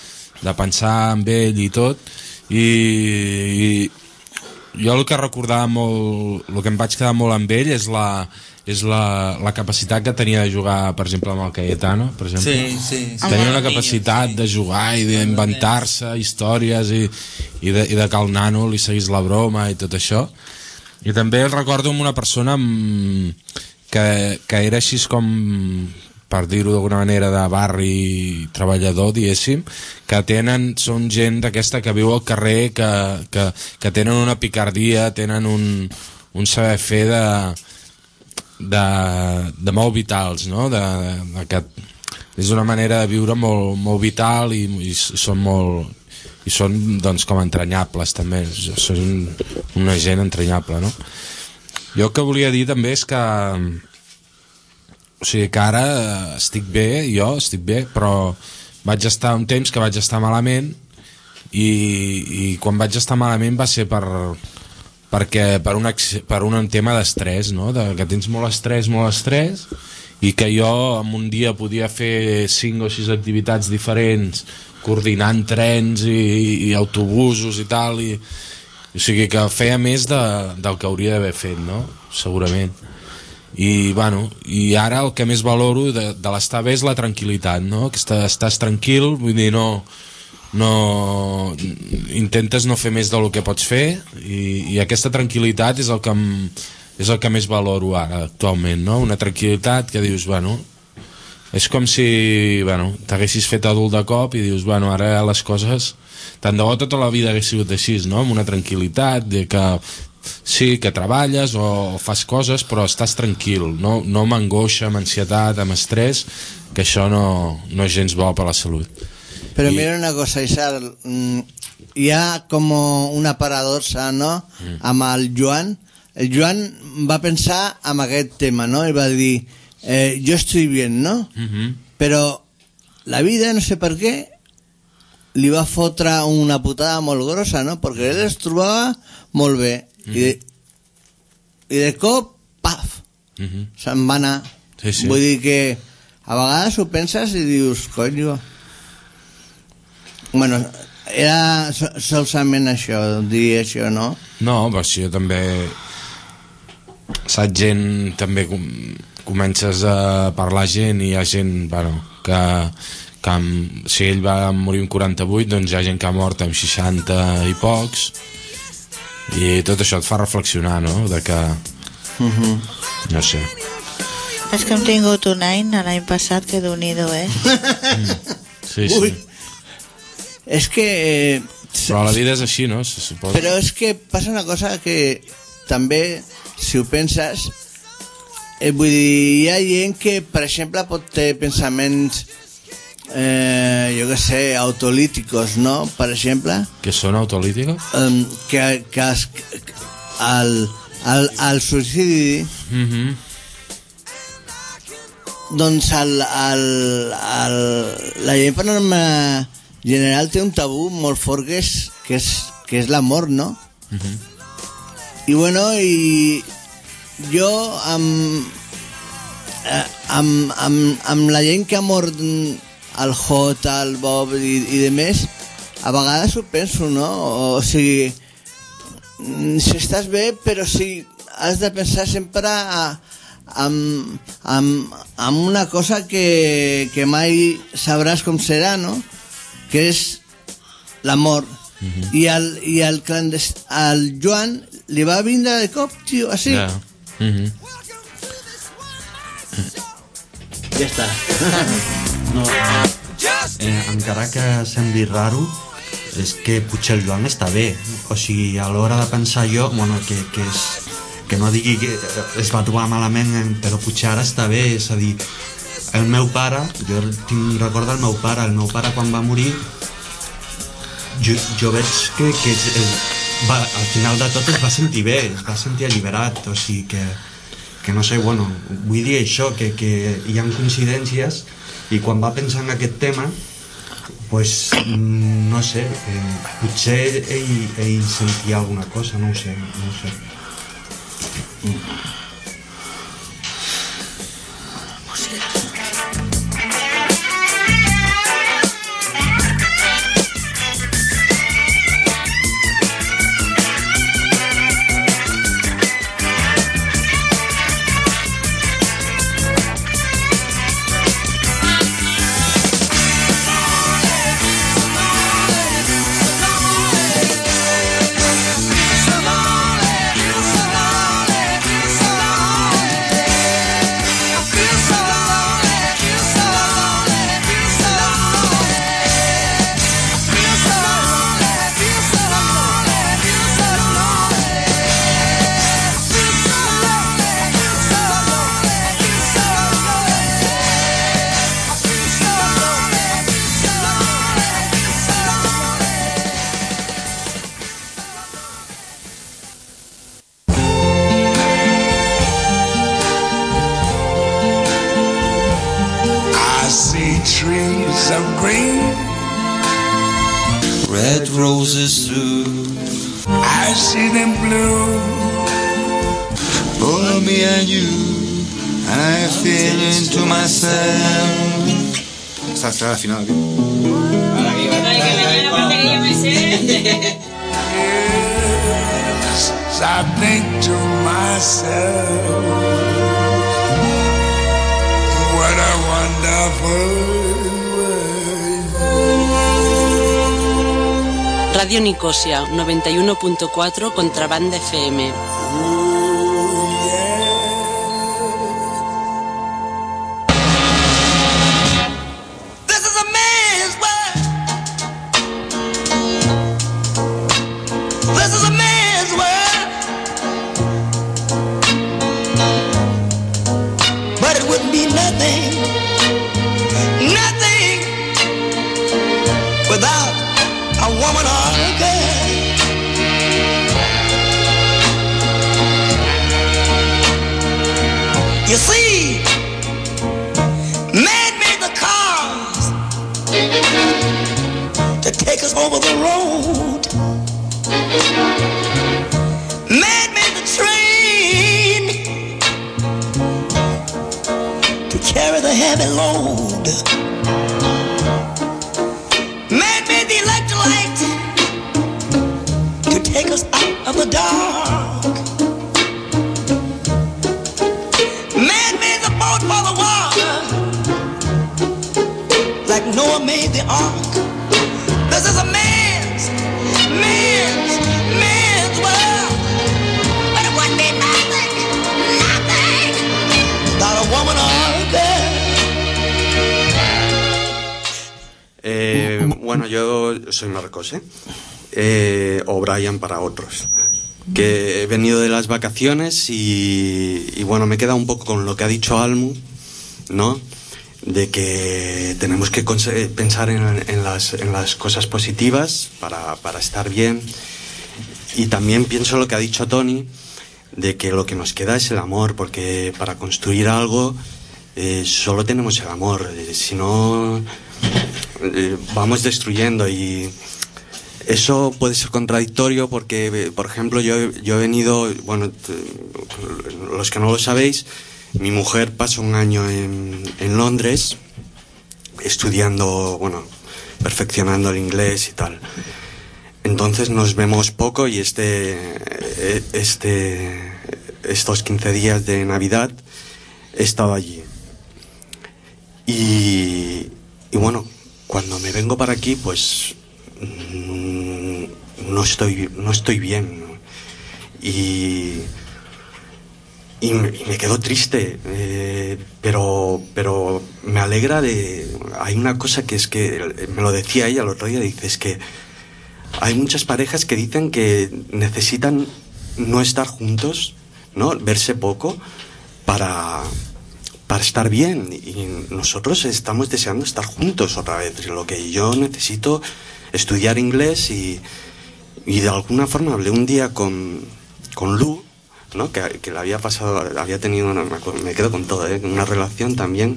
de pensar en ell i tot, i jo el que recordava molt, el que em vaig quedar molt amb ell és la capacitat que tenia de jugar, per exemple, amb el Cayetano, per exemple. Sí. Tenia una capacitat de jugar i d'inventar-se històries i de que al nano li seguís la broma i tot això. I també el recordo amb una persona que era així com, per dir-ho d'alguna manera, de barri treballador, diguéssim, que són gent d'aquesta que viu al carrer, que tenen una picardia, tenen un saber fer de molt vitals, no? És una manera de viure molt vital i són doncs com entranyables també, són una gent entranyable, no? Jo el que volia dir també és que o sigui que ara estic bé, però vaig estar un temps que vaig estar malament i quan vaig estar malament va ser per un tema d'estrès, no? Que tens molt estrès i que jo en un dia podia fer 5 o 6 activitats diferents coordinant trens i autobusos i tal, o sigui que feia més del que hauria d'haver fet, no? Segurament. I bueno, i ara el que més valoro de l'estar bé és la tranquil·litat, no? Que estàs tranquil, vull dir, no intentes no fer més del que pots fer, i aquesta tranquil·litat és el que més valoro ara actualment, no? Una tranquil·litat que dius, bueno, és com si t'haguessis fet adult de cop i dius, bueno, ara les coses, tant de bo tota la vida hagués sigut així, no? Amb una tranquil·litat de que sí, que treballes o fas coses, però estàs tranquil, no amb angoixa, amb ansietat, amb estrès, que això no és gens bo per la salut. Pero mira una cosa, Isar, hi ha com una paradoxa, no?, amb el Joan. El Joan va pensar en aquest tema, no?, i va dir, jo estoy bien, no? Però la vida, no sé per què, li va fotre una putada molt grossa, no?, perquè ell es trobava molt bé, i de cop, paf, se'n va anar. Sí. Vull dir que a vegades ho penses i dius, conyo. Bueno, era solament això, dir això, no? No, però si jo també... Saps gent, també comences a parlar gent i hi ha gent, bueno, que si ell va morir amb 48, doncs hi ha gent que ha mort amb 60 i pocs, i tot això et fa reflexionar, no? De que... No sé. És que hem tingut un any l'any passat que Déu-n'hi-do, Sí. Ui. És que... Però la vida és així, no? Se suposa. Però és que passa una cosa que també, si ho penses, vull dir, hi ha gent que, per exemple, pot tenir pensaments, jo què sé, autolíticos, no? Per exemple. Que són autolíticos? Que al suïcidi... Doncs la gent per norma general té un tabú molt fort que és la mort, no? I bueno, i jo amb la gent que ha mort el Hot, el Bob i de més, a vegades ho penso, no? O sigui, si estàs bé, però si has de pensar sempre amb una cosa que mai sabràs com serà, no? Que és l'amor. I el Joan li va vindre de cop, tio, així. Ja està. No, encara que sembli raro, és que potser el Joan està bé. O sigui, a l'hora de pensar jo, bueno, que no digui que es va trobar malament, però potser ara està bé. És a dir, el meu pare, jo tinc record del meu pare quan va morir, jo veig que al final de tot es va sentir bé, es va sentir alliberat. O sigui que no sé, bueno, vull dir això, que hi ha coincidències, i quan va pensar en aquest tema, pues no sé, potser ell sentia alguna cosa, no ho sé. Red roses too, I see them blue for me and you. I feel into myself. Esta es la final. Yes, I think to myself, what a wonderful. Radio Nicosia 91.4 Contrabanda FM. This is a man's world. This is a man's world. But it wouldn't be nothing without a woman or a girl. Man made the electric light to take us out of the dark. Man made the boat for the water, like Noah made the ark. This is a man's world. But it wouldn't be nothing without a woman out there. Bueno, yo soy Marcos, o Brian para otros, que he venido de las vacaciones y bueno, me he quedado un poco con lo que ha dicho Almu, ¿no? De que tenemos que pensar en las cosas positivas para estar bien, y también pienso lo que ha dicho Tony, de que lo que nos queda es el amor, porque para construir algo solo tenemos el amor, si no vamos destruyendo, y eso puede ser contradictorio porque, por ejemplo, yo he venido, bueno, los que no lo sabéis, mi mujer pasó un año en Londres estudiando, bueno, perfeccionando el inglés y tal. Entonces nos vemos poco, y estos 15 días de Navidad he estado allí. Y bueno, cuando me vengo para aquí, pues no estoy bien, ¿no? Y me quedo triste, pero me alegra hay una cosa que es que me lo decía ella el otro día, dice, es que hay muchas parejas que dicen que necesitan no estar juntos, ¿no? Verse poco para estar bien, y nosotros estamos deseando estar juntos otra vez. Lo que yo necesito estudiar inglés, y de alguna forma hablé un día con Lu, ¿no? Que le había tenido me quedo con todo, una relación también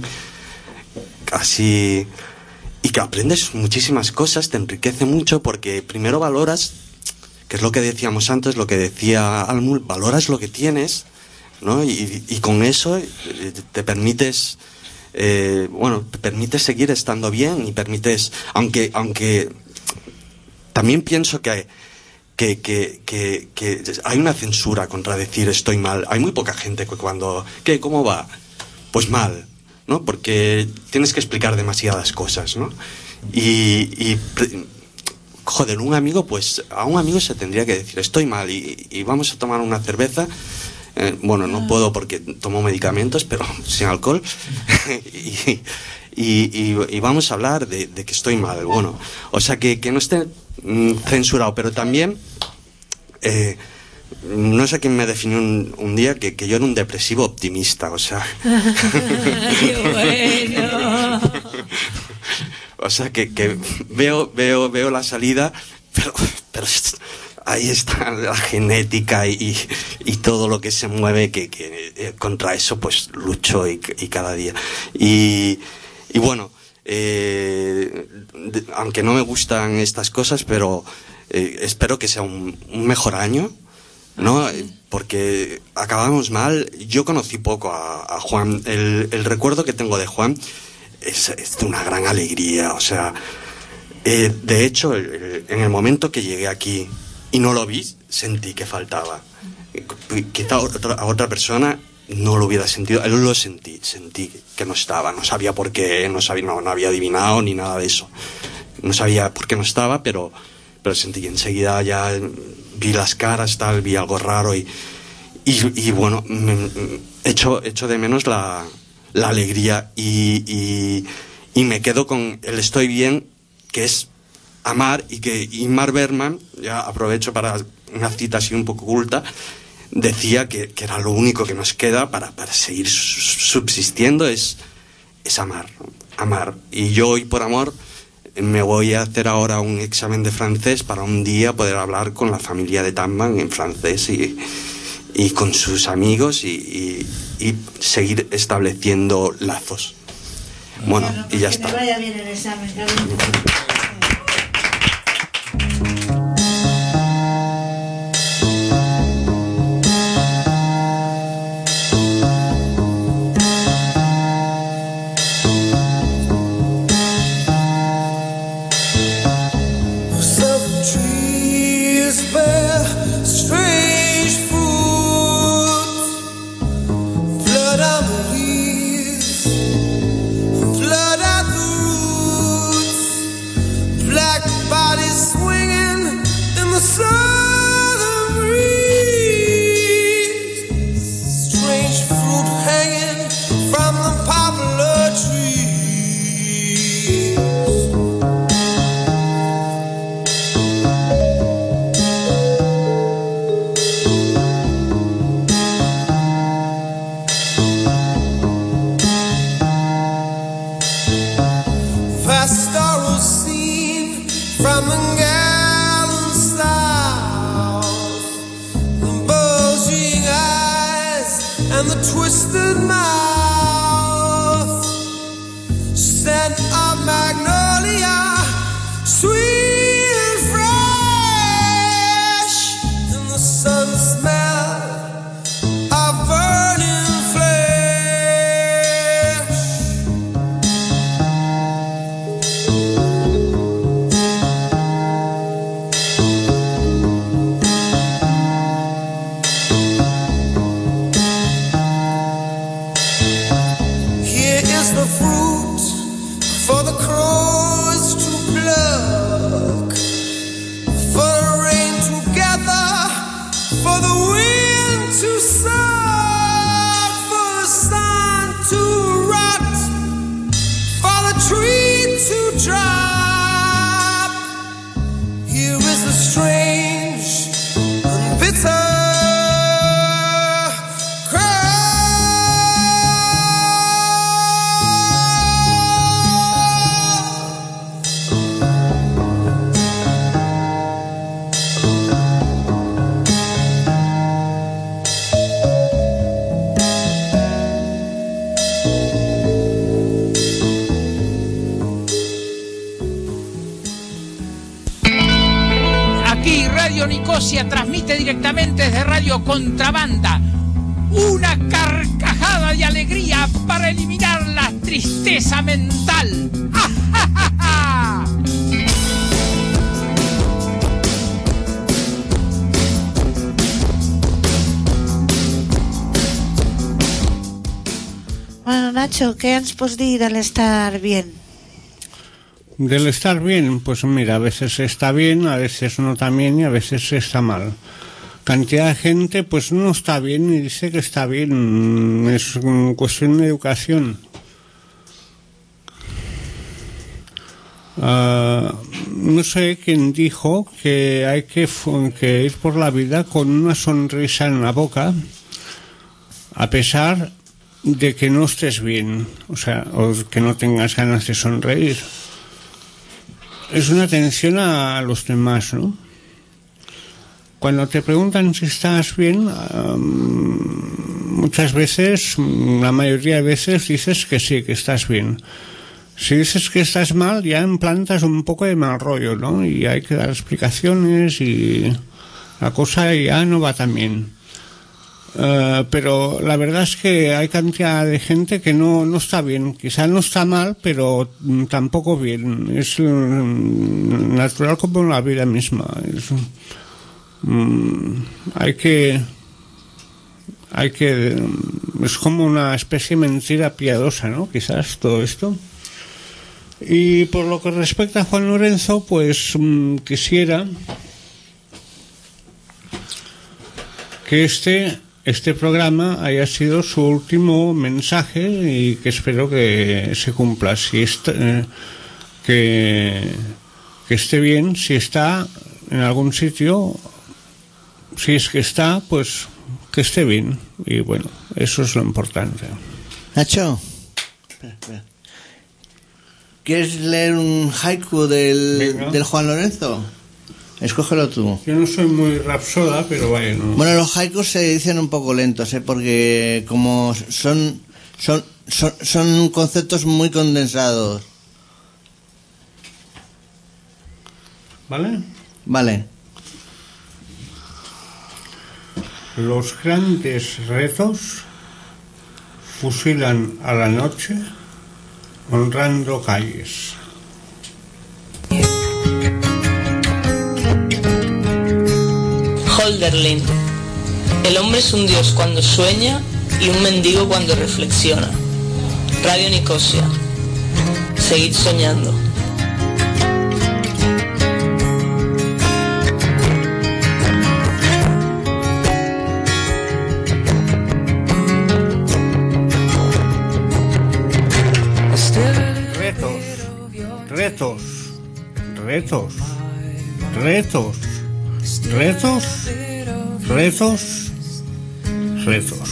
así, y que aprendes muchísimas cosas, te enriquece mucho, porque primero valoras, que es lo que decíamos antes, lo que decía Almul, valoras lo que tienes, ¿no? Y con eso te permites seguir estando bien, y permites, aunque también pienso que hay una censura contra decir estoy mal. Hay muy poca gente que cuando ¿cómo va? Pues mal, ¿no? Porque tienes que explicar demasiadas cosas, ¿no? Joder, a un amigo se tendría que decir estoy mal, y vamos a tomar una cerveza. Bueno, no puedo porque tomo medicamentos, pero sin alcohol. y vamos a hablar de que estoy mal. Bueno, o sea, que no esté censurado, pero también no sé quién me definió un día que yo era un depresivo optimista, o sea. ¡Qué bueno! O sea, que veo la salida, pero ahí está la genética y todo lo que se mueve, que contra eso pues lucho y cada día. Y bueno, aunque no me gustan estas cosas, pero espero que sea un mejor año, ¿no? Porque acabamos mal. Yo conocí poco a Juan. El recuerdo que tengo de Juan es de una gran alegría, o sea, de hecho, en el momento que llegué aquí y no lo vi, sentí que faltaba. Quizá a otra persona no lo hubiera sentido. Él lo sentí que no estaba, no sabía por qué, no había adivinado ni nada de eso. No sabía por qué no estaba, pero sentí que enseguida ya vi las caras, tal, vi algo raro y bueno, echo de menos la alegría y me quedo con el estoy bien, que es amar, y Ingmar Bergman, ya aprovecho para una cita así un poco culta, decía que era lo único que nos queda para seguir subsistiendo, es amar, ¿no? Amar. Y yo hoy por amor me voy a hacer ahora un examen de francés para un día poder hablar con la familia de Tamban en francés y con sus amigos y seguir estableciendo lazos. Bueno, y ya está. Que te vaya bien el examen, twisted mouth, scent of magnolia, sweet and fresh, and the sun smell of burning flesh. Here is the fruit for the crows to pluck, for the rain to gather, for the wind to suck, for the sun to rot, for the tree to drop. Here is the strange and bitter Aquí Radio Nicosia transmite directamente desde Radio Contrabanda. Una carcajada de alegría para eliminar la tristeza mental. ¡Ja, ja, ja, ja! Bueno, Nacho, què ens pots dir de l'estar bien? Del estar bien, pues mira, a veces está bien, a veces no tan bien y a veces está mal. Cantidad de gente pues no está bien y dice que está bien, es cuestión de educación. No sé quién dijo que hay que ir por la vida con una sonrisa en la boca a pesar de que no estés bien, o sea, o que no tengas ganas de sonreír. Es una atención a los demás, ¿no? Cuando te preguntan si estás bien, muchas veces, la mayoría de veces dices que sí, que estás bien. Si dices que estás mal, ya implantas un poco de mal rollo, ¿no? Y hay que dar explicaciones y la cosa ya no va tan bien. Pero la verdad es que hay cantidad de gente que no está bien. Quizá no está mal, pero tampoco bien. Es natural como la vida misma. Es como una especie de mentira piadosa, ¿no? Quizás todo esto. Y por lo que respecta a Juan Lorenzo, pues quisiera que este programa haya sido su último mensaje y que espero que se cumpla. Si que esté bien, si está en algún sitio, si es que está, pues que esté bien. Y bueno, eso es lo importante. Nacho, ¿quieres leer un haiku del Juan Lorenzo? Escógelo tú. Yo no soy muy rapsoda, pero vaya, no. Bueno, los haikus se dicen un poco lentos, porque como son conceptos muy condensados. ¿Vale? Vale. Los grandes retos fusilan a la noche honrando calles. Hölderlin. El hombre es un dios cuando sueña y un mendigo cuando reflexiona. Radio Nicosia. Seguid soñando. Retos. Retos. Retos. Retos. Retos. Retos.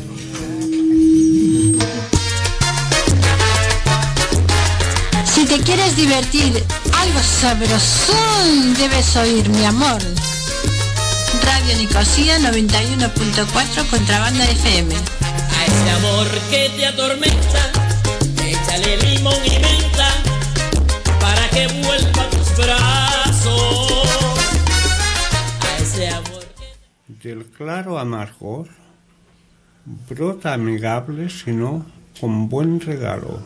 Si te quieres divertir algo sabrosón, debes oír, mi amor. Radio Nicosia 91.4 Contrabanda FM. A ese amor que te atormenta, échale limón y menta para que vuelva a tus brazos. A ese amor del claro amargor brota amigable, sino con buen regalo.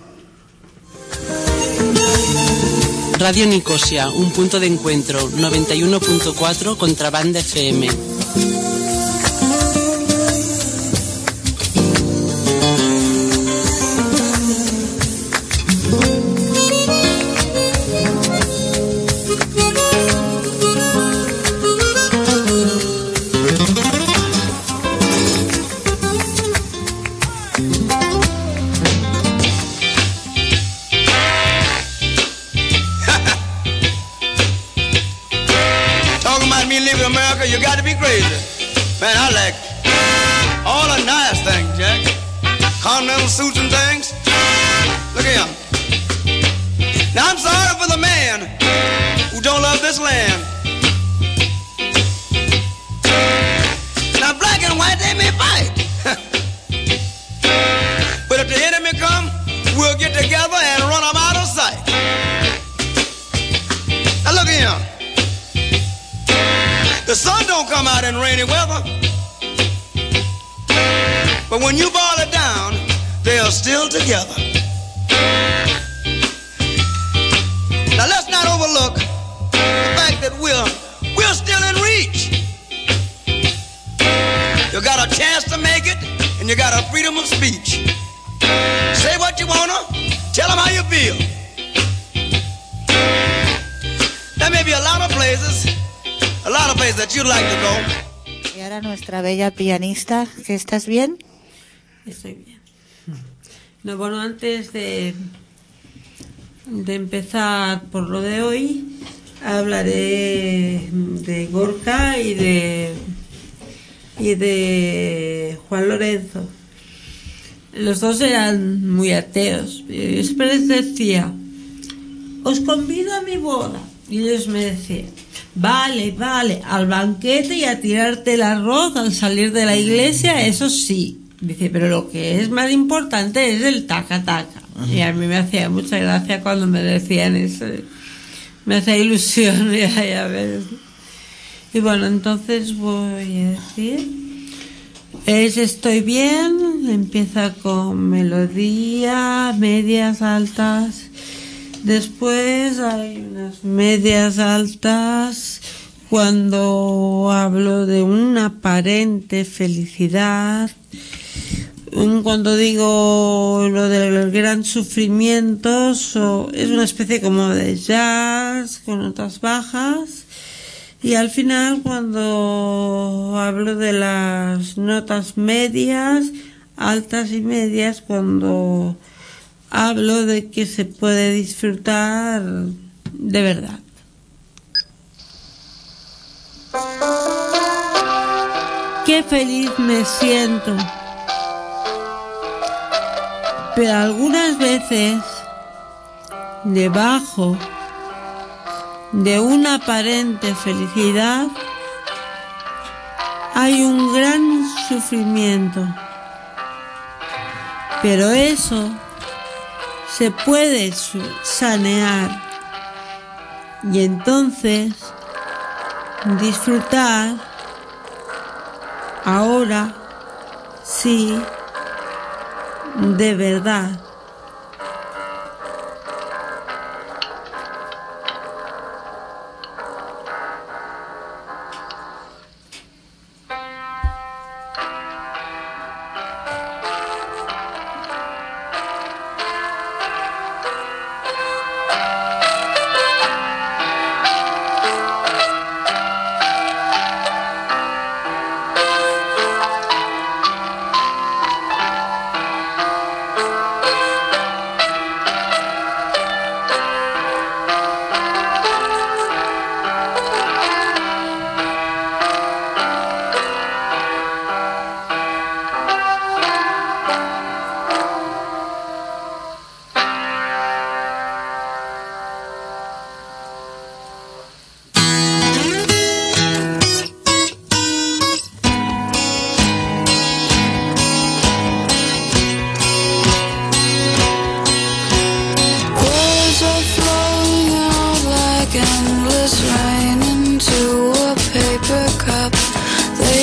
Radio Nicosia, un punto de encuentro, 91.4 Contrabanda FM. You got to be crazy. Man, I like all the nice things, Jack. Continental suits and things. Look here. Now, I'm sorry for the man who don't love this land. Now, black and white, they may fight. But if the enemy come, we'll get together and run them out of sight. Now, look here. The sun don't come out in rainy weather, but when you boil it down, they are still together. Now let's not overlook the fact that we're still in reach. You got a chance to make it, and you got a freedom of speech. Say what you wanna, tell them how you feel. There may be a lot of places that you'd like to go. Y ahora nuestra bella pianista, ¿que estás bien? Estoy bien. No, bueno, antes de empezar por lo de hoy, hablaré de Gorka y de Juan Lorenzo. Los dos eran muy ateos. Yo siempre les decía, os convido a mi boda. Y ellos me decían, vale, al banquete y a tirarte el arroz al salir de la iglesia, eso sí. Dice, pero lo que es más importante es el taca-taca. Y a mí me hacía mucha gracia cuando me decían eso. Me hacía ilusión, ya ves. Y bueno, entonces voy a decir, Estoy bien, empieza con melodía, medias altas. Después hay unas medias altas cuando hablo de una aparente felicidad. Cuando digo lo del gran sufrimiento, es una especie como de jazz con notas bajas. Y al final, cuando hablo de las notas medias, altas y medias, cuando hablo de que se puede disfrutar de verdad. Qué feliz me siento. Pero algunas veces, debajo de una aparente felicidad, hay un gran sufrimiento. Pero eso se puede sanear y entonces disfrutar ahora sí de verdad.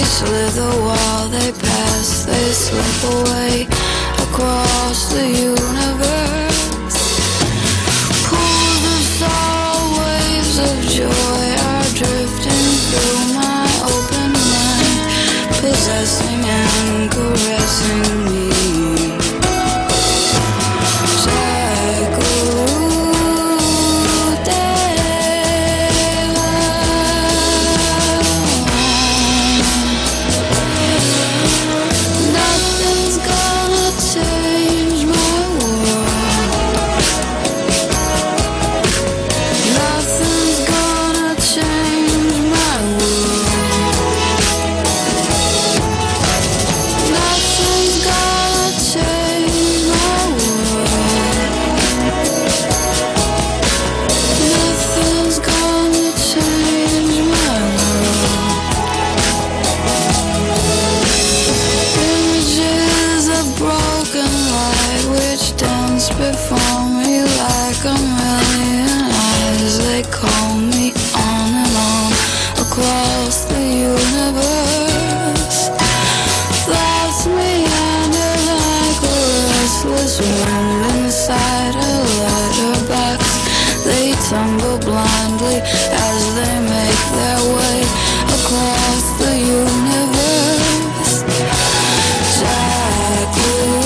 slither while they pass, they slip away across the universe. Pools of sorrow, waves of joy are drifting through my open mind, possessing and caressing me. Before me like a million eyes, they call me on and on across the universe. Thoughts meander like a restless wind inside a letterbox. They tumble blindly as they make their way across the universe. Jack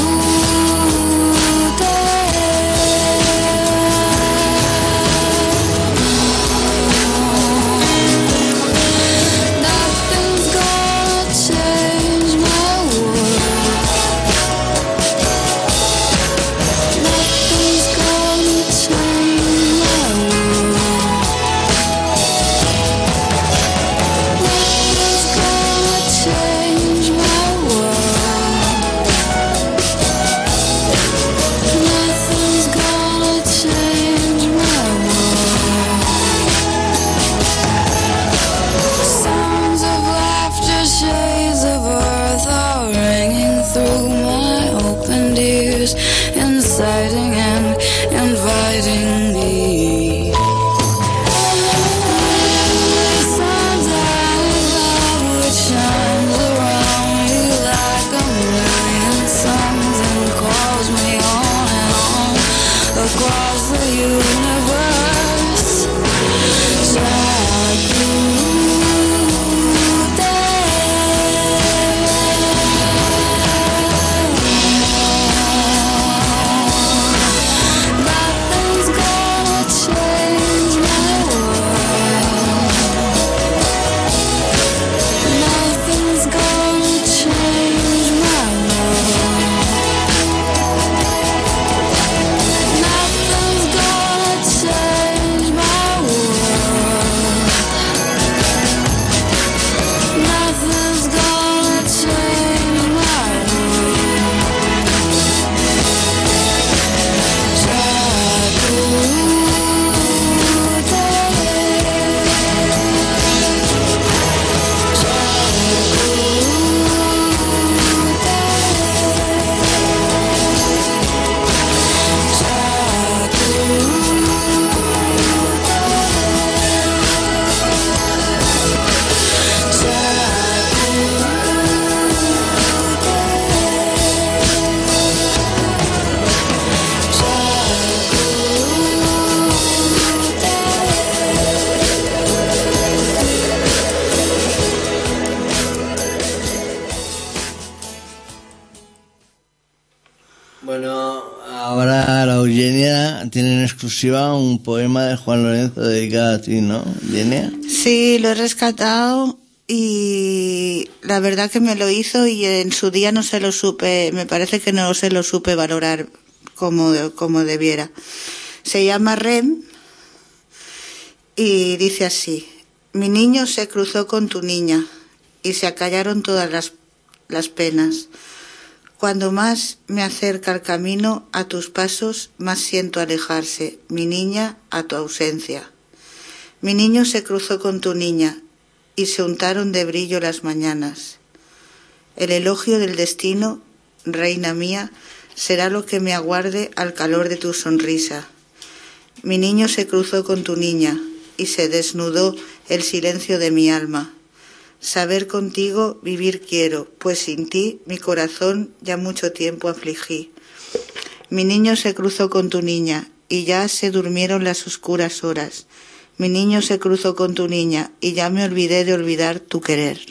inciting and inviting me. Sounds of love which shines around me like a million suns and calls me on and on across the universe. Bueno, ahora la Eugenia tiene en exclusiva un poema de Juan Lorenzo dedicado a ti, ¿no, Eugenia? Sí, lo he rescatado y la verdad que me lo hizo y en su día no se lo supe, me parece que no se lo supe valorar como debiera. Se llama Rem y dice así: mi niño se cruzó con tu niña y se acallaron todas las penas. Cuando más me acerca el camino a tus pasos, más siento alejarse, mi niña, a tu ausencia. Mi niño se cruzó con tu niña y se untaron de brillo las mañanas. El elogio del destino, reina mía, será lo que me aguarde al calor de tu sonrisa. Mi niño se cruzó con tu niña y se desnudó el silencio de mi alma. Saber contigo vivir quiero, pues sin ti mi corazón ya mucho tiempo afligí. Mi niño se cruzó con tu niña y ya se durmieron las oscuras horas. Mi niño se cruzó con tu niña y ya me olvidé de olvidar tu querer.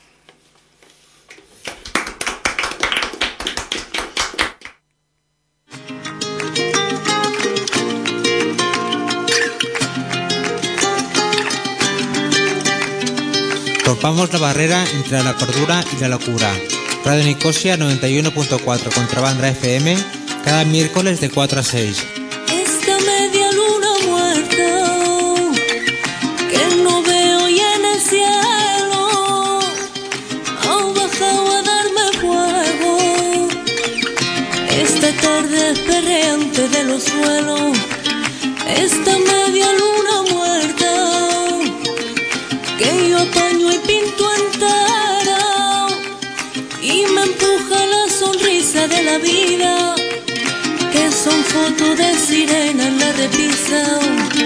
Rompamos la barrera entre la cordura y la locura. Radio Nicosia 91.4 Contrabanda FM, cada miércoles de 4 a 6. Esta media luna muerta que no veo ya en el cielo ha bajado a darme fuego. Esta tarde perreante de los suelos, esta media luna muerta que yo apaño y pinto entera y me empuja la sonrisa de la vida, que son fotos de sirena en la repisa.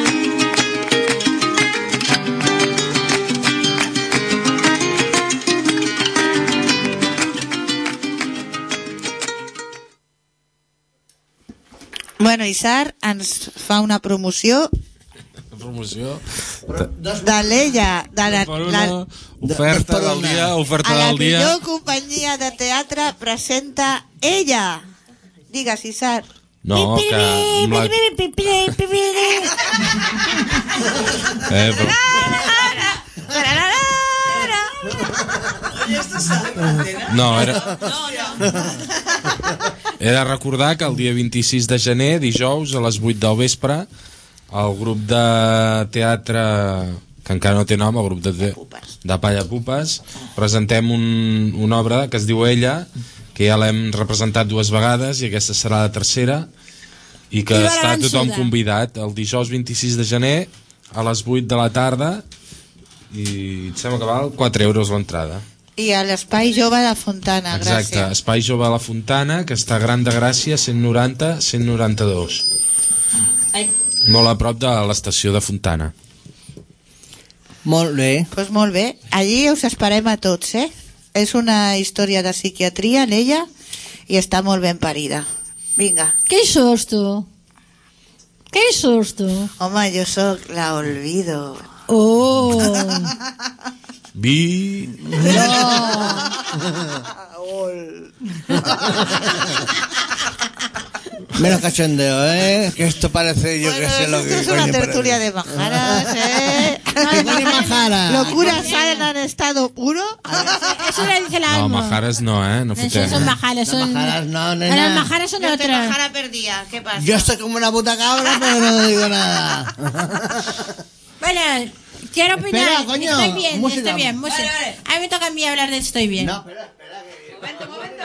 Bueno, Isar ens fa una promoció. Promoció D'Aleia, de la oferta del dia, oferta a la del dia. millor companyia de teatre presenta ella. Digues, Isar. No, que amb la... No, era recordar que el dia 26 de gener, dijous, a les 8 del vespre, el grup de teatre, que encara no té nom, el grup de Palla Pupes, presentem una obra que es diu Ella, que ja l'hem representat 2 vegades i aquesta serà la tercera, i que està tothom convidat el dijous 26 de gener a les 8 de la tarda, i em sembla que val 4 euros l'entrada. I a l'Espai Jove de Fontana, Exacte, Gràcia. Espai Jove a la Fontana, que està a Gran de Gràcia, 190-192. Molt a prop de l'estació de Fontana. Molt bé. Pues molt bé. Allí us esperem a tots, eh? És una història de psiquiatria en ella i està molt ben parida. Vinga. ¿Qué sos tú? ¿Qué sos tú? Home, jo sóc la Olvido. Oh. Menos cachondeo, ¿eh? Que esto parece, yo que sé lo que... Es una tertulia de majaras, ¿eh? ¿Locuras salen en estado puro? Eso le dice la No, alma. majares no, no Eso fotem. son majares, son... Majaras no, nena. Las majaras son Yo estoy otras. majara perdida, ¿qué pasa? Yo estoy como una puta cabra, pero no digo nada. Bueno, quiero opinar. Espera, coño. Estoy bien, Música. estoy bien. Música. A mí me toca a mí hablar de estoy bien. No, espera, que... Momento.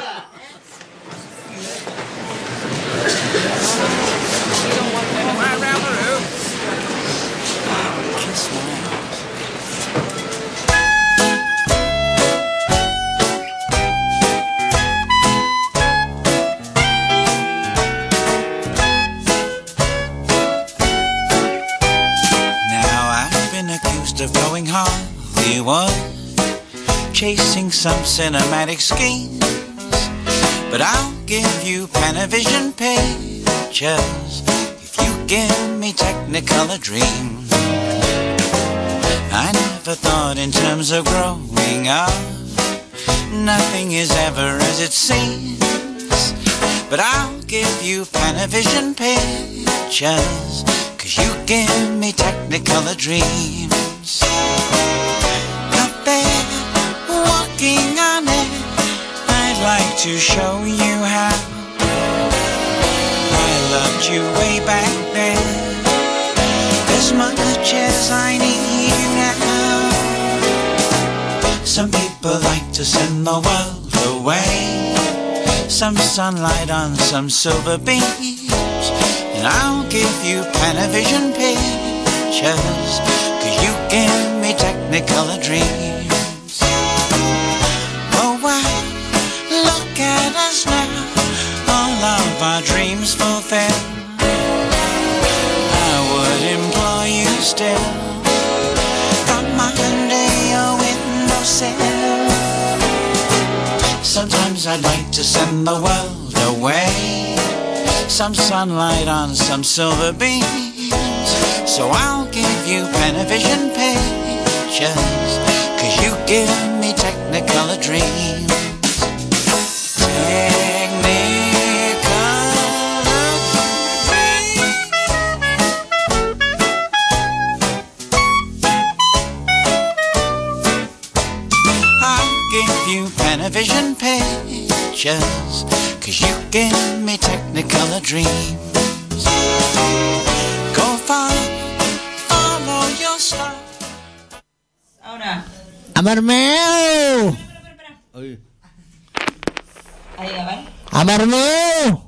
Of going Hollywood, chasing some cinematic schemes, but I'll give you Panavision pictures if you give me Technicolor dreams. I never thought in terms of growing up, nothing is ever as it seems, but I'll give you Panavision pictures, 'cause you give me Technicolor dreams. Up there, walking on it, I'd like to show you how I loved you way back then, as much as I need you now. Some people like to send the world away, some sunlight on some silver beams, and I'll give you Panavision pictures, 'cause you give me Technicolor dreams. Oh wow, look at us now, all of our dreams fulfilled. I would implore you still, come under your window sill, Sometimes I'd like to send the world away, some sunlight on some silver beams. So I'll give you Panavision pictures, 'cause you give me Technicolor dreams. Panavision pictures, 'cause you give me Technicolor dreams. Go far, follow your star. Ahora. Amor meu! Ahí, a ver. Amor meu!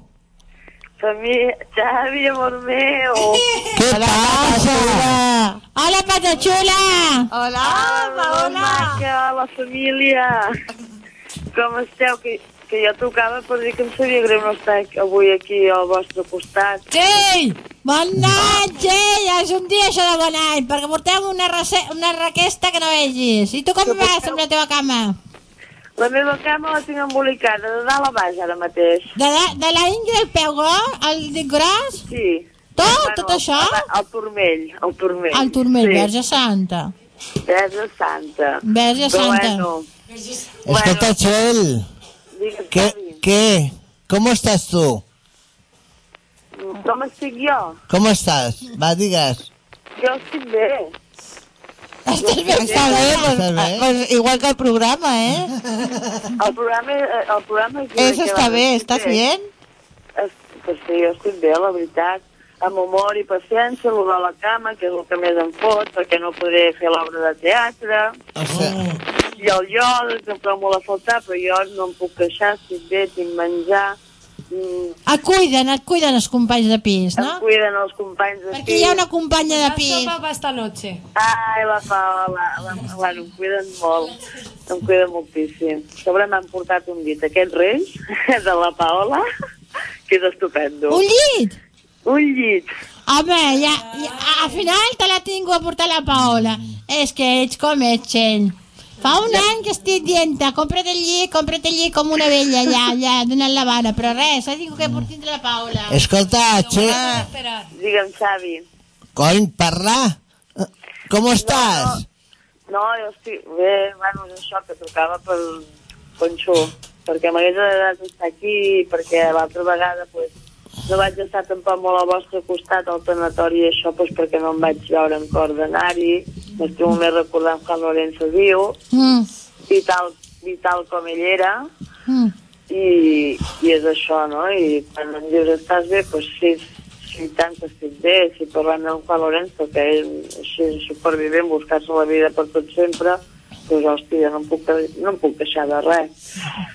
Xavi, amor meu. Què passa? Hola, Patachula! Hola, maca, la família. Com esteu? Que jo trucava per dir que em sabia greu no estar avui aquí al vostre costat. Sí! Bon any, sí! Ja és un dia això de bon any, perquè portem una requesta que no vegis. I tu com vas amb la teva cama? La meva cama la tinc embolicada, de dalt a baix ara mateix. De la ingle del peu el dit gros? Sí. Tot això? El turmell. El turmell, sí. Verge Santa. Verge Santa. Verge Santa. Bueno. Escolta, Txell, què? Com estàs tu? Com estic jo? Com estàs? Va, digues. Jo estic bé. Estàs bé? Està bé, pues igual que el programa, ¿eh? El programa Eso està bé, ¿estàs bien? Pues sí, jo estic bé, la veritat. Amb humor i paciència, el de la cama, que és el que més em fot, perquè no podré fer l'obra de teatre. I el iode, que em trobo molt a faltar, però jo no em puc queixar, estic bé, tinc menjar. Et cuiden els companys de pis, no? Em cuiden els companys de pis. Perquè hi ha una companya de pis. Papá esta noche. Ai, la Paola. Bueno, em cuiden molt. Em cuiden moltíssim. A sobre m'han portat un llit. Aquest Reis, de la Paola, que és estupendo. Un llit? Un llit. Home, ja, al final te l'ha tingut a portar la Paola. És que ets com ets, Txell. Fa un any que estic dient-te, compra't el llit com una vella, ja, donant la vara, però res, ha dit que portin la Paola. Escolta, Txell... Digue'm, Xavi. Cony, parla? Com estàs? No, jo estic bé, bueno, és això que trucava pel Conxo, perquè m'hagués agradat estar aquí, perquè l'altra vegada, pues, no vaig estar tampoc molt al vostre costat al tanatori i això, pues, perquè no em vaig veure en cor d'anar-hi. M'estic més recordant Juan Lorenzo viu i tal com ell era i és això, no? I quan em dius estàs bé, doncs sí, tant que estic bé. Si parlant d'en Juan Lorenzo, que ell és supervivent, buscar-se la vida per tot sempre, doncs hòstia, no em puc queixar de res.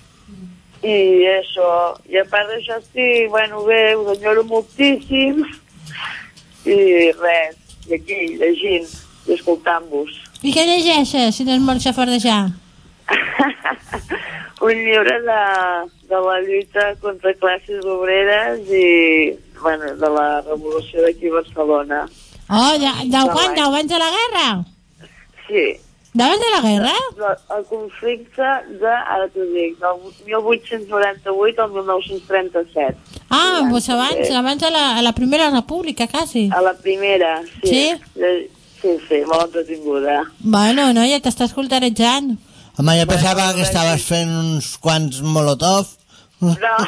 I això, i a part d'això estic, bueno, bé, us enyoro moltíssim i res, i aquí, llegint i escoltant-vos. I què llegeixes, si no es molt xafardejar? Un llibre de la lluita contra classes obreres i, bueno, de la revolució d'aquí a Barcelona. Oh, d'abans de la guerra? Sí. D'abans de la guerra? El conflicte ara t'ho dic, del 1898 al 1937. Ah, doncs abans a la Primera República, quasi. A la primera, sí. Sí? Sí, molt entretinguda. Bueno, no, ja t'està escoltarejant. Home, jo pensava que estaves fent uns quants molotov. No,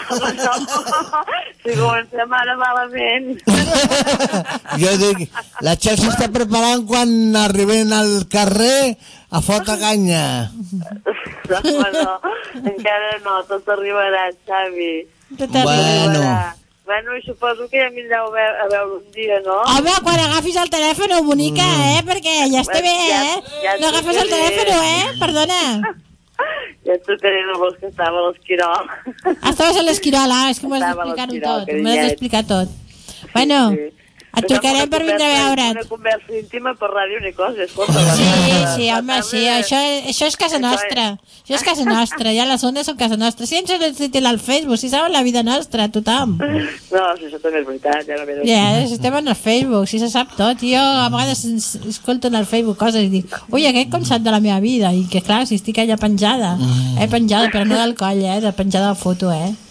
si comencem ara malament. Jo dic, la Txell s'està preparant quan arriben al carrer a fotre canya. No, encara no, tot arribarà, Xavi. Bueno, i suposo que ja m'anireu a veure un dia, no? Home, quan agafis el telèfon, bonica, perquè ja està bé, no agafes el telèfon, perdona. Ja et trucaré, no vols que estava a l'Esquirol. Estaves a l'Esquirol, és que m'ho has d'explicar tot. M'ho has d'explicar tot. Bueno, Et trucarem per vindre a veure't. Una conversa íntima per ràdio Nicòsia, escolta. Sí, home, sí, això és casa nostra. Això és casa nostra, ja les ondes són casa nostra. Si ens necessitem al Facebook, si saben la vida nostra, tothom. No, si això també és veritat, ja no ve de... Ja, si estem en el Facebook, si se sap tot. Jo a vegades escolto en el Facebook coses i dic, ui, aquest com sap de la meva vida? I que clar, si estic allà penjada. Penjada, però no del coll, de penjada de foto,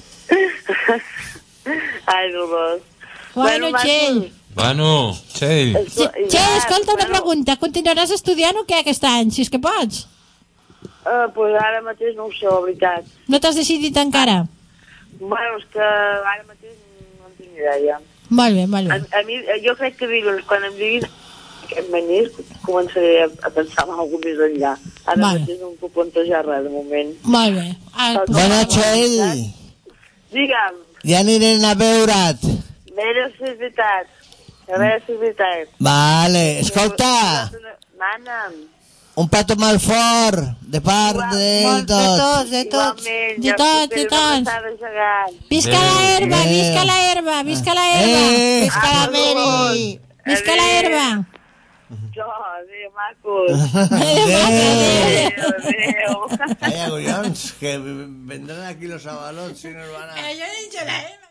Ai, Dolors. Bueno, Txell. Bueno, Txell. Txell, escolta una pregunta. Continuaràs estudiant o què aquest any, si és que pots? Pues ara mateix no ho sé, la veritat. No t'has decidit encara? Bueno, és que ara mateix no en tinc idea. Molt bé, molt bé. A mi, jo crec que dilluns, quan em diguis aquest menís, començaré a pensar en alguna més enllà. Ara mateix no em puc plantejar res, de moment. Molt bé. Bueno, Txell. Digue'm. Ja anirem a veure't. A veure si és veritat. A veure si és veritat. Vale, escolta. Mana'm. Un petó molt fort, de part de tots. De tots. Visca la herba, visca la herba, visca la herba. Visca la Mary. Visca la herba. Jo, adéu, macos. Adéu. Hay agollons, que vendrán aquí los avalots y nos van a... Yo he dicho la herba.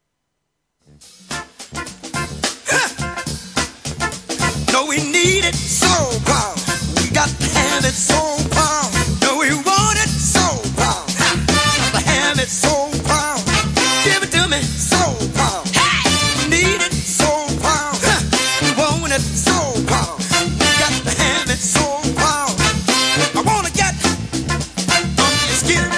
No, we need it so bad. We got to have it so bad. No, we want it so bad. Got to have it so bad. Give it to me so bad. Hey! Need it so bad. We want it so bad. We got to have it so bad. I want to get under your skin.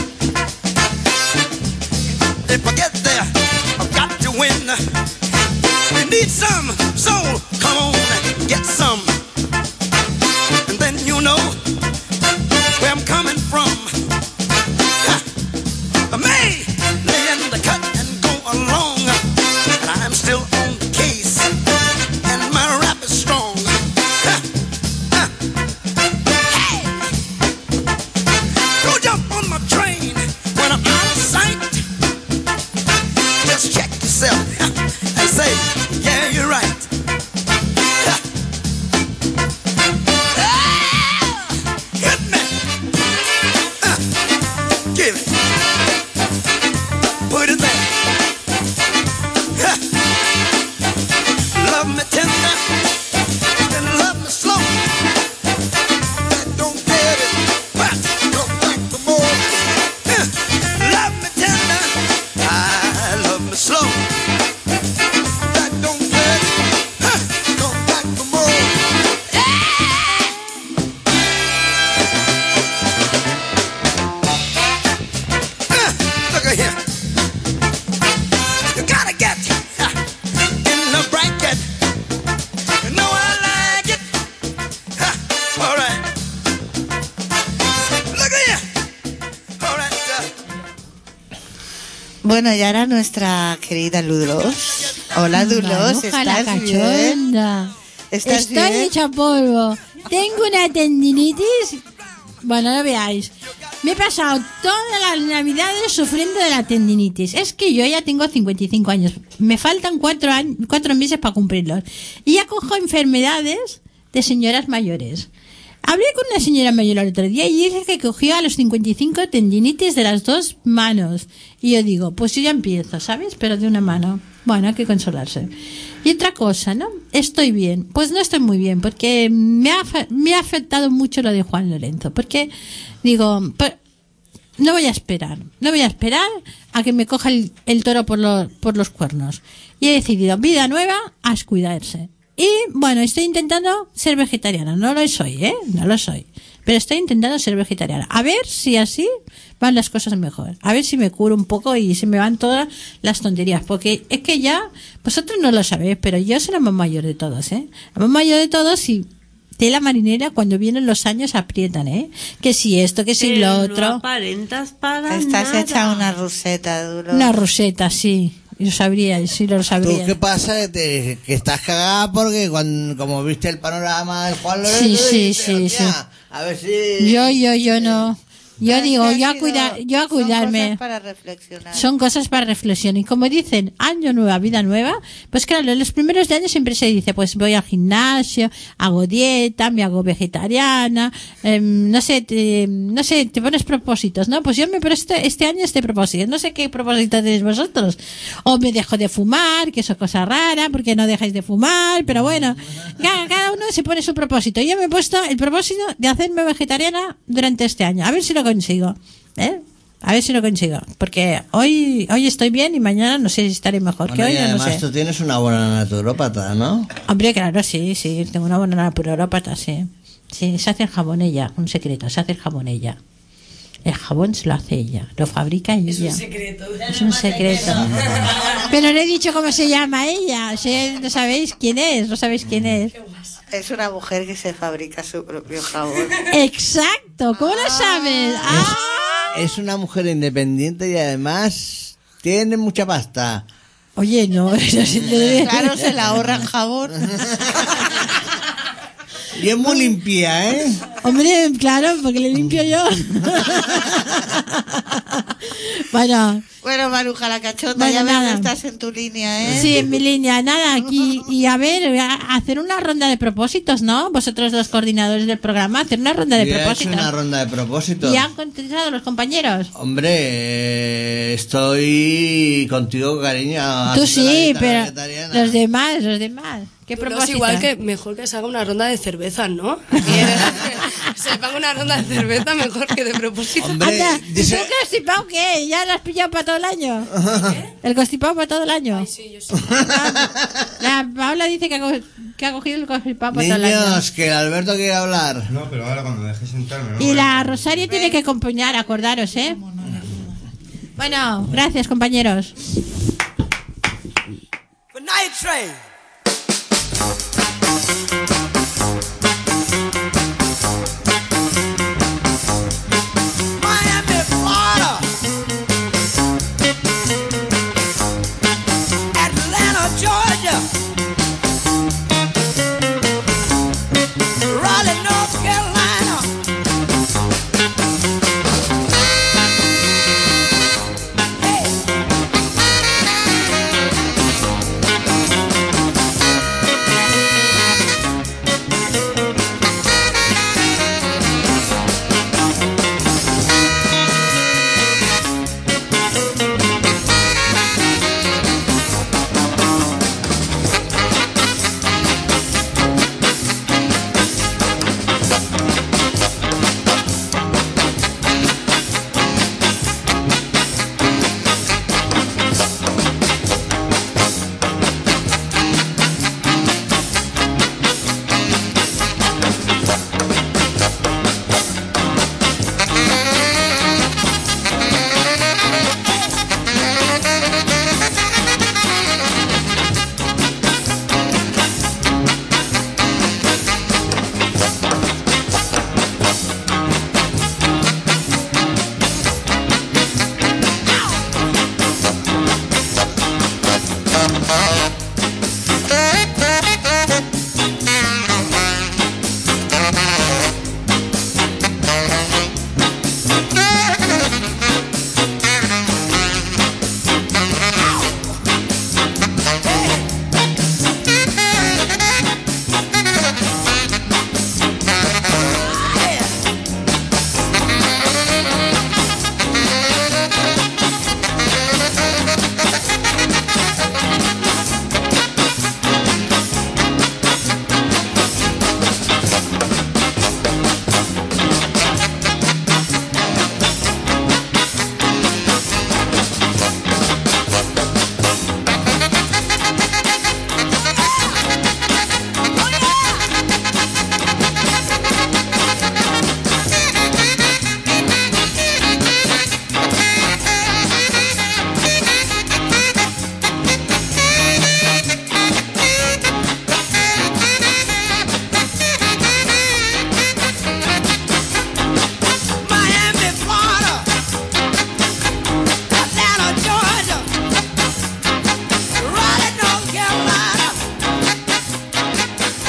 If I get there, I've got to win. We need some soul. Come on, get some. And then you know where I'm coming from. May lay in the cut and go along. And I'm still on the case. And my rap is strong. Hey! Don't jump on my train when I'm out of sight. Just check yourself and say, yeah, you're right. Hit me. Give it. Put it there. Love me tender and love me slow. That don't get it. Come back for more. Love me tender. I love me slow. That don't get it. Come back for more. Look at here. You gotta get in the bracket. You know I like it. All right. Look at here. All right. Bueno, y ahora nuestra querida Dolores. Hola, Dolores, Maruja, la ¿estás bien? cachonda. ¿Estás Estoy bien? hecha polvo. Tengo una tendinitis. Bueno, no veáis. Me he pasado todas las navidades sufriendo de la tendinitis. Es que yo ya tengo 55 años. Me faltan 4 meses para cumplirlos. Y ya cojo enfermedades de señoras mayores. Hablé con una señora mayor el otro día y dice que cogió a los 55 tendinitis de las 2 manos. Y yo digo, pues yo ya empiezo, ¿sabes? Pero de una mano. Bueno, hay que consolarse. Y otra cosa, ¿no? Estoy bien. Pues no estoy muy bien, porque me ha afectado mucho lo de Juan Lorenzo. Porque, digo, no voy a esperar a que me coja el toro por los cuernos. Y he decidido, vida nueva, a cuidarse. Y, bueno, estoy intentando ser vegetariana. No lo soy, no lo soy. Pero estoy intentando ser vegetariana. A ver si así van las cosas mejor. A ver si me curo un poco y se me van todas las tonterías. Porque es que ya, vosotros no lo sabéis, pero yo soy la más mayor de todos, La más mayor de todos y tela marinera cuando vienen los años aprietan, Que si esto, que si lo otro. No aparentas para Estás nada. hecha una ruseta, Dolores. Una ruseta, sí. Lo sabría, sí lo sabría. ¿Tú qué pasa? Que estás cagada porque como viste el panorama del Juan Lorenzo Sí. dices, "Hostia, a ver si... Yo no. Yo digo, yo a cuidarme. Son cosas para reflexionar. Son cosas para reflexión. Y como dicen, año nuevo, vida nueva, pues claro, en los primeros de año siempre se dice, pues voy al gimnasio, hago dieta, me hago vegetariana, no sé, te pones propósitos, ¿no? Pues yo me he puesto este año este propósito. No sé qué propósito tenéis vosotros. O me dejo de fumar, que eso es cosa rara, porque no dejáis de fumar, pero bueno, cada uno se pone su propósito. Yo me he puesto el propósito de hacerme vegetariana durante este año. A ver si lo consigo, a ver si lo consigo, porque hoy estoy bien y mañana no sé si estaré mejor que hoy, no además sé. tú tienes una buena naturópata, ¿no? Hombre, claro, sí, tengo una buena naturópata, sí, se hace el jabón ella, un secreto, se hace el jabón ella. El jabón se lo hace ella, lo fabrica ella. Es un secreto. Pero no he dicho cómo se llama ella. No sabéis quién es, Es una mujer que se fabrica su propio jabón. Exacto, ¿cómo lo sabes? Es una mujer independiente y además tiene mucha pasta. Oye, no, claro, se la ahorran jabón. Y es muy limpia, ¿eh? Hombre, claro, porque le limpio yo. Bueno, Maruja, la cachonda, ya ves que estás en tu línea, ¿eh? Sí, en mi línea, nada, aquí. Y a ver, hacer una ronda de propósitos, ¿no? Vosotros los coordinadores del programa, hacer una ronda de propósitos. Una ronda de propósitos. ¿Y han contestado los compañeros? Hombre, estoy contigo, cariño. Tú sí, pero los demás. ¿Qué Tú no, propósito? es igual que mejor que se haga una ronda de cervezas, ¿no? Se paga una ronda de cerveza mejor que de propósito. Hombre, anda, ¿y tú qué constipado qué? ¿Ya lo has pillado para todo el año? ¿Qué? ¿El constipado para todo el año? Ay, sí, yo sí. La Paula dice que ha cogido el constipado para todo el año. Niños, que Alberto quiere hablar. No, pero ahora cuando dejes sentarme... ¿no? Y la Rosario tiene que acompañar, acordaros, ¿eh? Bueno, gracias, compañeros. For Night Train. Miami, Florida. Atlanta, Georgia. Raleigh, North Carolina.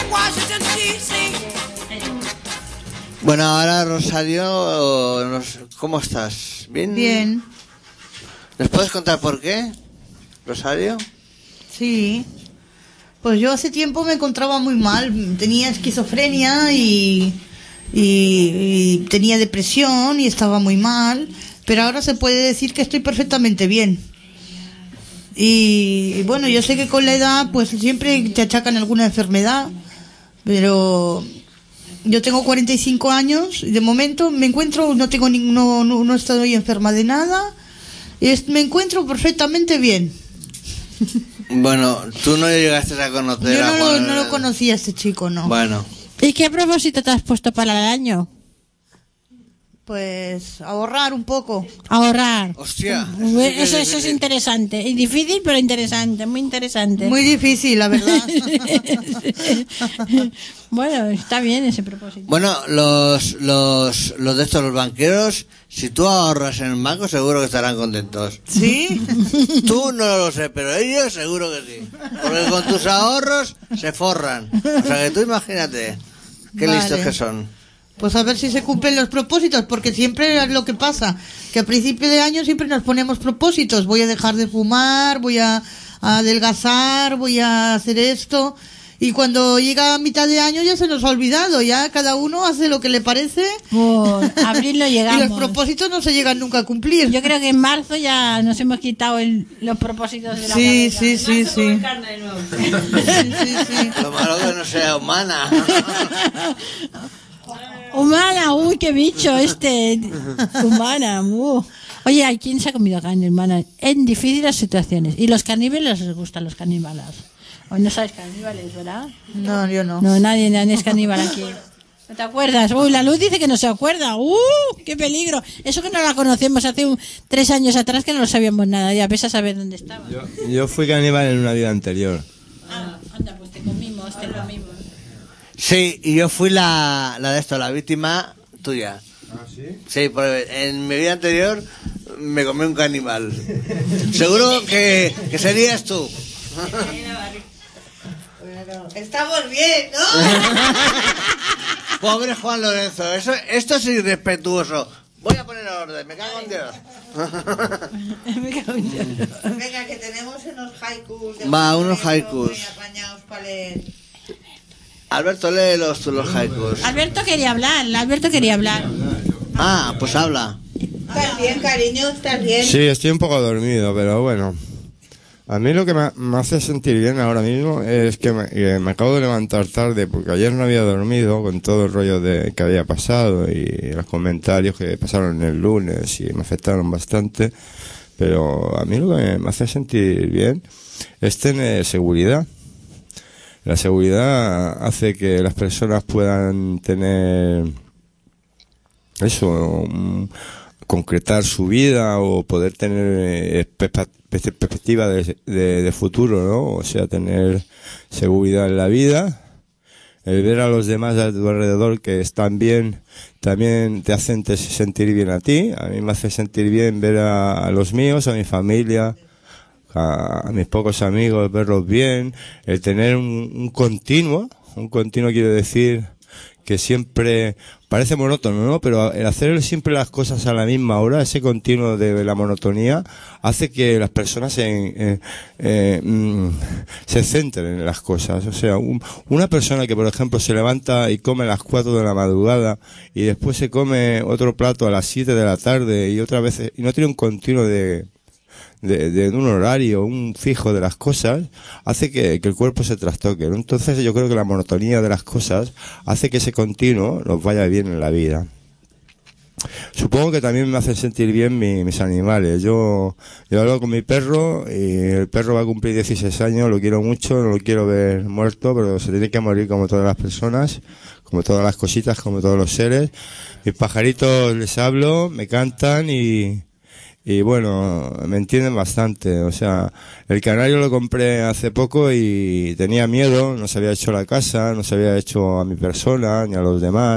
Bueno, ahora Rosario nos ¿cómo estás? ¿Bien? Bien. ¿Les puedes contar por qué, Rosario? Sí. Pues yo hace tiempo me encontraba muy mal. Tenía esquizofrenia y tenía depresión y estaba muy mal. Pero ahora se puede decir que estoy perfectamente bien. Y bueno, yo sé que con la edad pues siempre te achacan alguna enfermedad. Pero yo tengo 45 años y de momento me encuentro, no estoy enferma de nada. Me encuentro perfectamente bien. Bueno, tú no llegaste a conocer a Juan. No lo conocía a este chico, no. Bueno. ¿Y qué propósito te has puesto para el año? Pues ahorrar un poco. Ahorrar. Hostia. Eso es interesante. Y difícil, pero interesante. Muy interesante. Muy difícil, la verdad. Bueno, está bien ese propósito. Bueno, los de estos, los banqueros, si tú ahorras en el banco, seguro que estarán contentos. ¿Sí? Tú no lo sé, pero ellos seguro que sí. Porque con tus ahorros se forran. O sea que tú imagínate qué listos que son. Pues a ver si se cumplen los propósitos, porque siempre es lo que pasa, que a principio de año siempre nos ponemos propósitos. Voy a dejar de fumar, voy a adelgazar, voy a hacer esto. Y cuando llega a mitad de año ya se nos ha olvidado, ya cada uno hace lo que le parece. Abril lo llegamos. Y los propósitos no se llegan nunca a cumplir. Yo creo que en marzo ya nos hemos quitado los propósitos de la cabeza. Sí. Lo malo que no sea humana. Humana, uy, qué bicho humana, Oye, ¿a quién se ha comido carne humana? En difíciles situaciones. Y los caníbales les gustan los caníbales. Hoy no sabes caníbales, ¿verdad? No, yo no. No, nadie es caníbal aquí. ¿No te acuerdas? Uy, la Luz dice que no se acuerda. ¡Qué peligro! Eso que no la conocemos hace 3 años atrás que no lo sabíamos nada. Ya ves a saber dónde estaba. Yo fui caníbal en una vida anterior. Anda, pues te comimos. Sí, y yo fui la víctima tuya. ¿Ah, sí? Sí, porque en mi vida anterior me comí un caníbal. Seguro que serías tú. Bueno, estamos bien, ¿no? Pobre Juan Lorenzo, esto es irrespetuoso. Voy a poner orden, me cago en Dios. Venga, que tenemos unos haikus. Unos haikus. Apañados para leer. Alberto, léelos tú los haikus. Alberto quería hablar. Ah, pues habla. ¿Estás bien, cariño? ¿Estás bien? Sí, estoy un poco dormido, pero bueno. A mí lo que me hace sentir bien ahora mismo es que me acabo de levantar tarde porque ayer no había dormido con todo el rollo que había pasado y los comentarios que pasaron el lunes y me afectaron bastante. Pero a mí lo que me hace sentir bien es tener seguridad. La seguridad hace que las personas puedan tener concretar su vida o poder tener perspectiva de futuro, ¿no? O sea, tener seguridad en la vida, el ver a los demás a tu alrededor que están bien, también te hacen sentir bien a ti. A mí me hace sentir bien ver a los míos, a mi familia, a mis pocos amigos, verlos bien, el tener un continuo quiero decir que siempre parece monótono, ¿no? Pero el hacer siempre las cosas a la misma hora, ese continuo de la monotonía, hace que las personas se centren en las cosas. O sea, una persona que, por ejemplo, se levanta y come a las 4 de la madrugada y después se come otro plato a las 7 de la tarde y otra vez, y no tiene un continuo de un horario, un fijo de las cosas, hace que el cuerpo se trastoque, ¿no? Entonces yo creo que la monotonía de las cosas hace que ese continuo nos vaya bien en la vida. Supongo que también me hacen sentir bien mis animales. Yo hablo con mi perro y el perro va a cumplir 16 años, lo quiero mucho, no lo quiero ver muerto, pero se tiene que morir como todas las personas, como todas las cositas, como todos los seres. Mis pajaritos les hablo, me cantan y bueno, me entienden bastante. O sea, el canario lo compré hace poco y tenía miedo, no se había hecho la casa, no se había hecho a mi persona ni a los demás.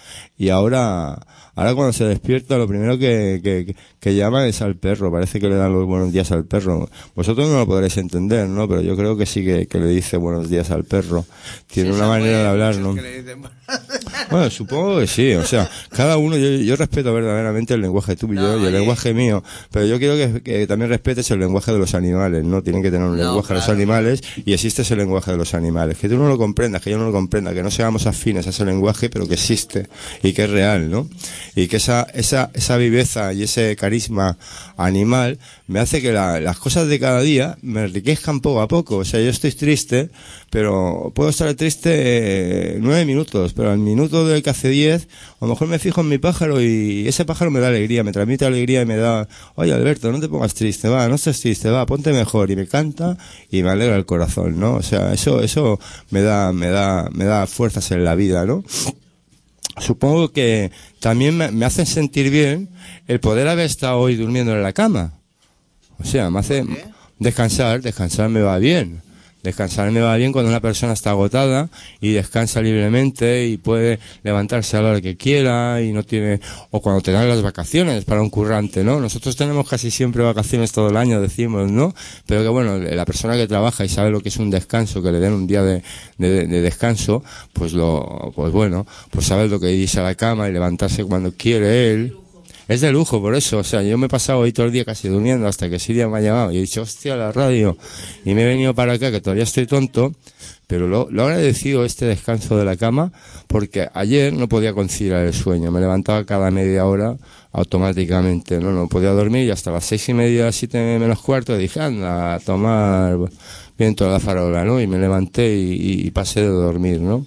y ahora cuando se despierta lo primero que llama es al perro, parece que le dan los buenos días al perro. Vosotros no lo podréis entender, ¿no? Pero yo creo que sí que le dice buenos días al perro. Tiene una manera de hablar, ¿no? Bueno, supongo que sí, o sea, cada uno, yo respeto verdaderamente el lenguaje tuyo y el lenguaje mío, pero yo quiero que también respetes el lenguaje de los animales, ¿no? Tienen que tener un lenguaje de los animales, y existe ese lenguaje de los animales. Que tú no lo comprendas, que yo no lo comprenda, que no seamos afines a ese lenguaje, pero que existe y que es real, ¿no? Y que esa viveza y ese carisma animal me hace que las cosas de cada día me enriquezcan poco a poco. O sea, yo estoy triste, pero puedo estar triste 9 minutos, pero al minuto del que hace 10, a lo mejor me fijo en mi pájaro y ese pájaro me da alegría, me transmite alegría y me da, oye Alberto, no te pongas triste, va, no estés triste, va, ponte mejor, y me canta y me alegra el corazón, ¿no? O sea, eso me da fuerzas en la vida, ¿no? Supongo que también me hacen sentir bien el poder haber estado hoy durmiendo en la cama. O sea, me hace descansar me va bien. Descansar me va bien cuando una persona está agotada y descansa libremente y puede levantarse a la hora que quiera y no tiene, o cuando te dan las vacaciones para un currante, ¿no? Nosotros tenemos casi siempre vacaciones todo el año, decimos, ¿no? Pero que bueno, la persona que trabaja y sabe lo que es un descanso, que le den un día de descanso, pues bueno, pues sabe lo que es irse a la cama y levantarse cuando quiere él. Es de lujo, por eso, o sea, yo me he pasado hoy todo el día casi durmiendo hasta que Silvia me ha llamado y he dicho, hostia, la radio, y me he venido para acá, que todavía estoy tonto, pero lo he agradecido este descanso de la cama, porque ayer no podía conciliar el sueño, me levantaba cada media hora automáticamente, no podía dormir, y hasta las 6:30, 7 menos cuarto, dije, anda, a tomar viento a la farola, ¿no? Y me levanté y pasé de dormir, ¿no?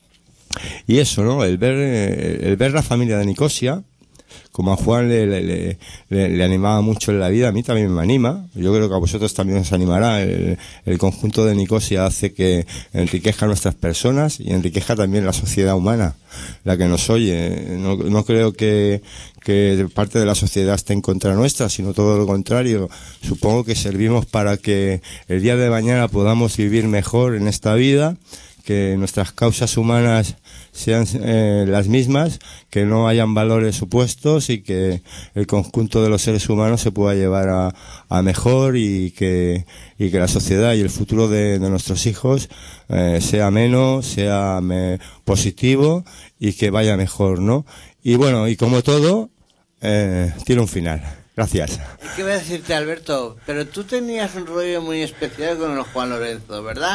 Y eso, ¿no? El ver la familia de Nicosia, como a Juan le animaba mucho en la vida, a mí también me anima. Yo creo que a vosotros también os animará. El conjunto de Nicosia hace que enriquezca a nuestras personas y enriquezca también la sociedad humana, la que nos oye. No creo que parte de la sociedad esté en contra nuestra, sino todo lo contrario. Supongo que servimos para que el día de mañana podamos vivir mejor en esta vida, que nuestras causas humanas sean las mismas, que no hayan valores opuestos y que el conjunto de los seres humanos se pueda llevar a mejor, y que la sociedad y el futuro de nuestros hijos sea ameno, sea positivo y que vaya mejor, ¿no? Y bueno, y como todo, tiene un final. Gracias. ¿Qué iba a decirte, Alberto? Pero tú tenías un rollo muy especial con el Juan Lorenzo, ¿verdad?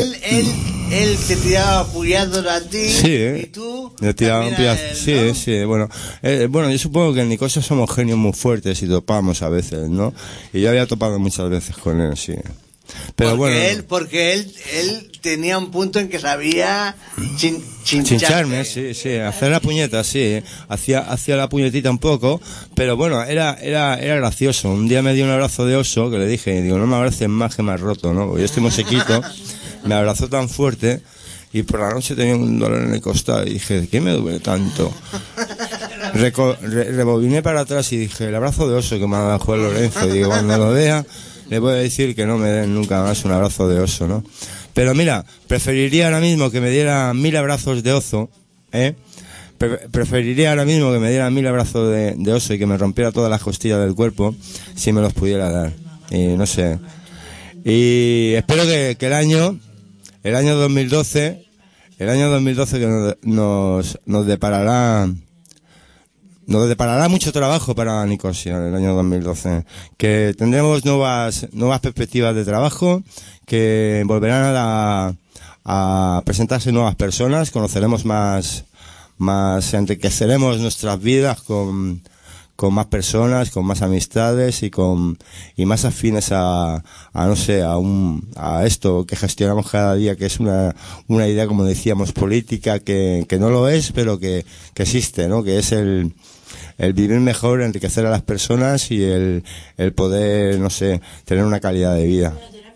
Él te tiraba puñados a ti, sí, y tú le tiraba un pillazo. Sí, ¿no? Sí, bueno, yo supongo que en Nicosia somos genios muy fuertes y topamos a veces, ¿no? Y yo había topado muchas veces con él, sí. Pero porque él tenía un punto en que sabía chincharme, sí, hacer la puñeta, sí, hacía la puñetita un poco, pero bueno, era gracioso. Un día me dio un abrazo de oso, que le dije, digo, no me abraces más, que me has roto, ¿no? Porque yo estoy muy sequito, me abrazó tan fuerte, y por la noche tenía un dolor en el costado, y dije, ¿de qué me duele tanto? Rebobiné para atrás y dije, el abrazo de oso que me ha dado Juan Lorenzo, y digo, cuando lo vea, le voy a decir que no me den nunca más un abrazo de oso, ¿no? Pero mira, preferiría ahora mismo que me diera 1000 abrazos de oso, preferiría ahora mismo que me diera 1000 abrazos de oso y que me rompiera todas las costillas del cuerpo, si me los pudiera dar. Y no sé. Y espero que el año 2012 que nos deparará mucho trabajo para Nicosia en el año 2012, que tendremos nuevas perspectivas de trabajo, que volverán a presentarse nuevas personas, conoceremos más, enriqueceremos nuestras vidas con más personas, con más amistades y más afines a esto que gestionamos cada día, que es una idea, como decíamos, política, que no lo es, pero que existe, ¿no? Que es el vivir mejor, enriquecer a las personas y el poder, no sé, tener una calidad de vida.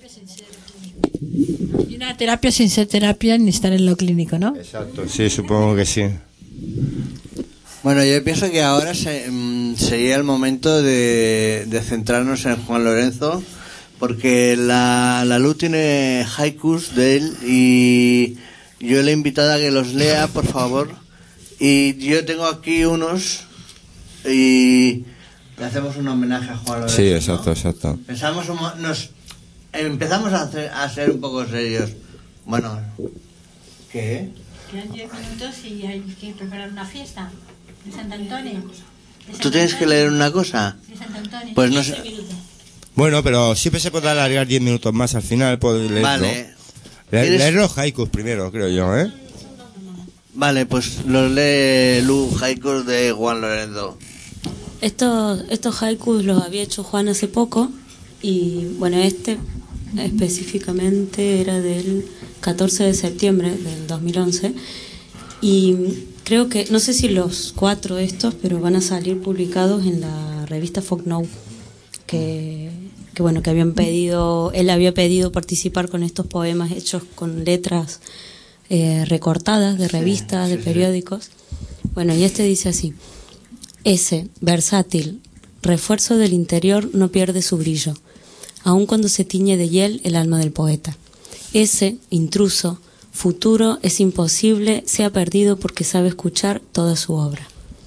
Y una terapia sin ser terapia ni estar en lo clínico, ¿no? Exacto, sí, supongo que sí. Bueno, yo pienso que ahora sería el momento de centrarnos en Juan Lorenzo, porque la Luz tiene haikus de él y yo le he invitado a que los lea, por favor. Y yo tengo aquí unos y le hacemos un homenaje a Juan Lorenzo. Sí, exacto. Empezamos a ser un poco serios. Bueno, ¿qué? Quedan 10 minutos y hay que preparar una fiesta de Sant Antonio. ¿Tú tienes que leer una cosa? De Sant Antonio. Pues no sé. Bueno, pero siempre se puede alargar 10 minutos más al final. Pues leerlo. Vale. Leer los haikus primero, creo yo, ¿eh? Vale, pues los lee Lu, haikus de Juan Lorenzo. Estos haikus los había hecho Juan hace poco y bueno, este específicamente era del 14 de septiembre del 2011 y creo que, no sé si los 4 estos, pero van a salir publicados en la revista Folk Now, que bueno, que él había pedido participar con estos poemas hechos con letras recortadas de revistas, de periódicos. Bueno, y este dice así: S, versátil, refuerzo del interior, no pierde su brillo, aun cuando se tiñe de hiel el alma del poeta. S, intruso, futuro, es imposible, se ha perdido porque sabe escuchar toda su obra.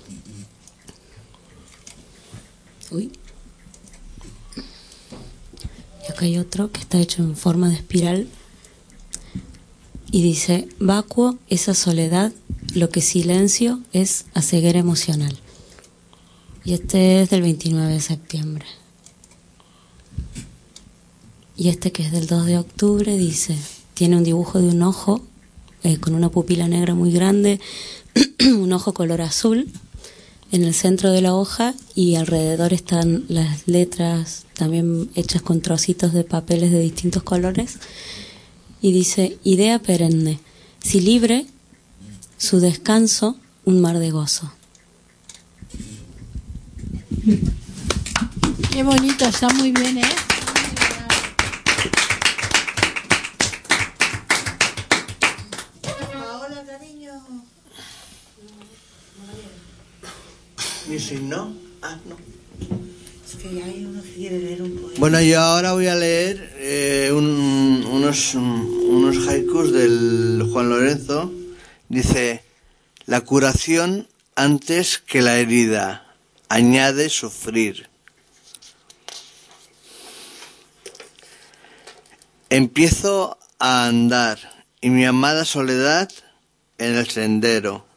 Uy. Y acá hay otro que está hecho en forma de espiral y dice: vacuo, esa soledad, lo que silencio es a ceguera emocional. Y este es del 29 de septiembre. Y este, que es del 2 de octubre, dice, tiene un dibujo de un ojo con una pupila negra muy grande, un ojo color azul en el centro de la hoja, y alrededor están las letras también hechas con trocitos de papeles de distintos colores, y dice: idea perenne, si libre, su descanso, un mar de gozo. Qué bonito, está muy bien, ¿eh? Hola, cariño. ¿Mi signo? Ah, no. Es que hay uno que quiere leer un poema. Bueno, yo ahora voy a leer unos haikus del Juan Lorenzo. Dice: la curación antes que la herida, añade sufrir. Empiezo a andar y mi amada soledad en el sendero.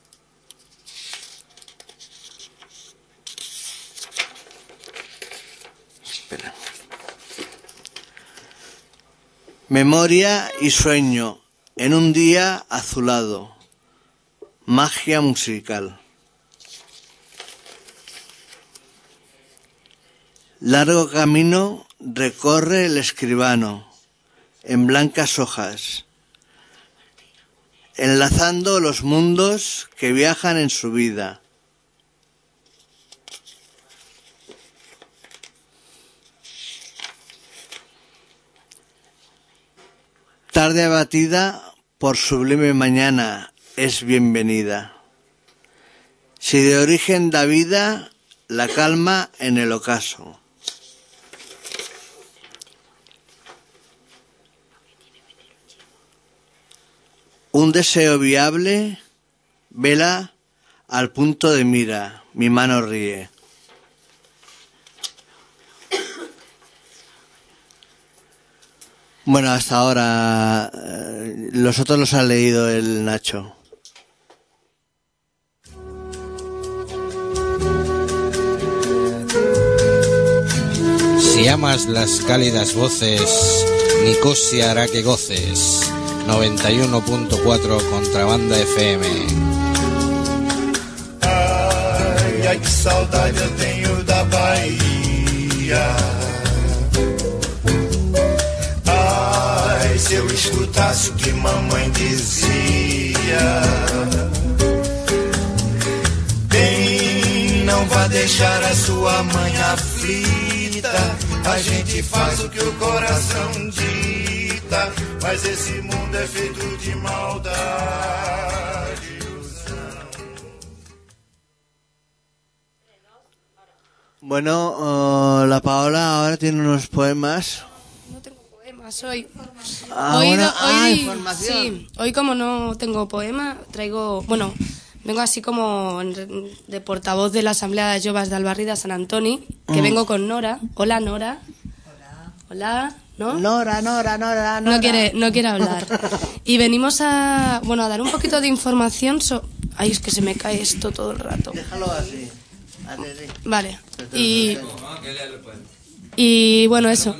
Espera. Memoria y sueño en un día azulado. Magia musical. Largo camino recorre el escribano en blancas hojas, enlazando los mundos que viajan en su vida. Tarde abatida por sublime mañana es bienvenida. Si de origen da vida, la calma en el ocaso. Un deseo viable, vela al punto de mira, mi mano ríe. Bueno, hasta ahora los otros los ha leído el Nacho. Si amas las cálidas voces, Nicosia hará que goces. 91.4 Contrabanda FM. Ai, ai, que saudade eu tenho da Bahia. Ai, se eu escutasse o que mamãe dizia. Bem, não vá deixar a sua mãe aflita. A gente faz o que o coração dita, mas esse mundo é feito de maldade. Bueno, la Paola ahora tiene unos poemas. No tengo poemas hoy. Ahora, información. Sí, hoy como no tengo poema, traigo, bueno, vengo así como de portavoz de la Asamblea de Jovas de Albarrida Sant Antoni, que vengo con Nora. Hola, Nora. Hola, ¿no? Nora. No quiere hablar. Y venimos a dar un poquito de información Ay, es que se me cae esto todo el rato. Déjalo así. Vale. Y bueno, eso.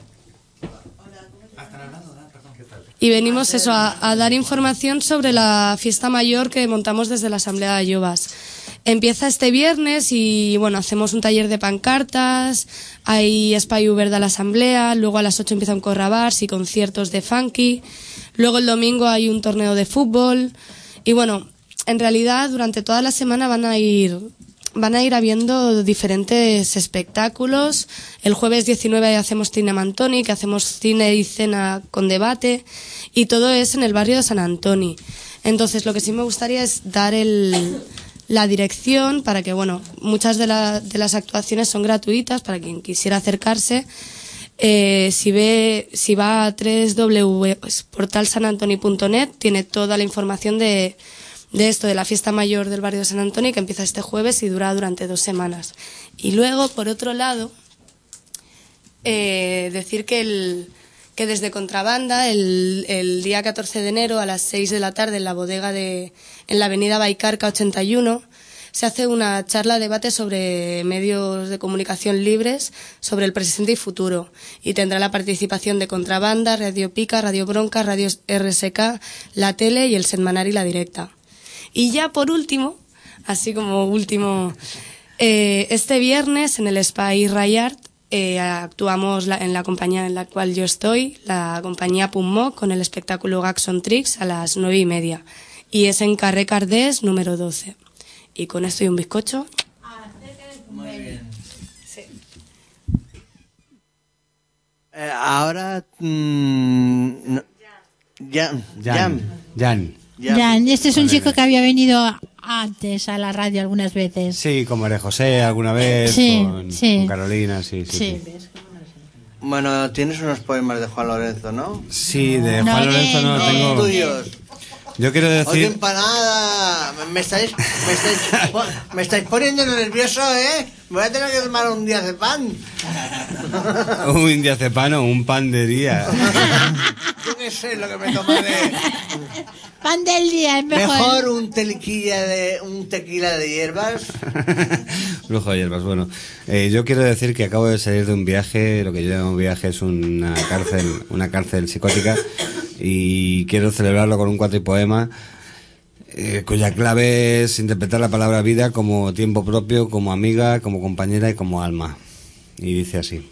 Y venimos eso a dar información sobre la fiesta mayor que montamos desde la Asamblea de Jovas. Empieza este viernes y bueno, hacemos un taller de pancartas, hay espai obert de la Asamblea, luego a las 8 empieza un corrabars y conciertos de funky, luego el domingo hay un torneo de fútbol y bueno, en realidad durante toda la semana van a ir habiendo diferentes espectáculos. El jueves 19 hacemos Cine Mantoni, que hacemos cine y cena con debate, y todo es en el barrio de Sant Antoni. Entonces, lo que sí me gustaría es dar la dirección para que, bueno, muchas de las actuaciones son gratuitas para quien quisiera acercarse. Si va a www.portalsanantoni.net, tiene toda la información de esto, de la fiesta mayor del barrio de Sant Antoni, que empieza este jueves y dura durante 2 semanas. Y luego, por otro lado, decir que desde Contrabanda, el día 14 de enero a las 6 de la tarde en la bodega en la avenida Baicarca 81, se hace una charla debate sobre medios de comunicación libres, sobre el presente y futuro. Y tendrá la participación de Contrabanda, Radio Pica, Radio Bronca, Radio RSK, la tele y el Setmanari La Directa. Y ya por último, así como último, este viernes en el Espai Rayart actuamos en la compañía en la cual yo estoy, la compañía Pummo, con el espectáculo Gags on Tricks a las 9:30. Y es en Carrer Cardés, número 12. Y con esto y un bizcocho. Muy bien. Sí. Ahora... Jan, este es un chico que había venido antes a la radio algunas veces. Sí, con María José alguna vez, Sí, con Carolina, sí. Bueno, tienes unos poemas de Juan Lorenzo, ¿no? Sí, de Juan Lorenzo no tengo... tuyos. Yo quiero Oye, decir... empanada, me estáis poniendo nervioso, ¿eh? Me voy a tener que tomar un día de pan. Un diazepam o un pan de día. Yo qué sé lo que me tomaré. Pan del día es mejor. Mejor un tequila de hierbas. Flujo de hierbas, bueno. Yo quiero decir que acabo de salir de un viaje, lo que yo llamo viaje es una cárcel psicótica, y quiero celebrarlo con un cuatripoema cuya clave es interpretar la palabra vida como tiempo propio, como amiga, como compañera y como alma. Y dice así: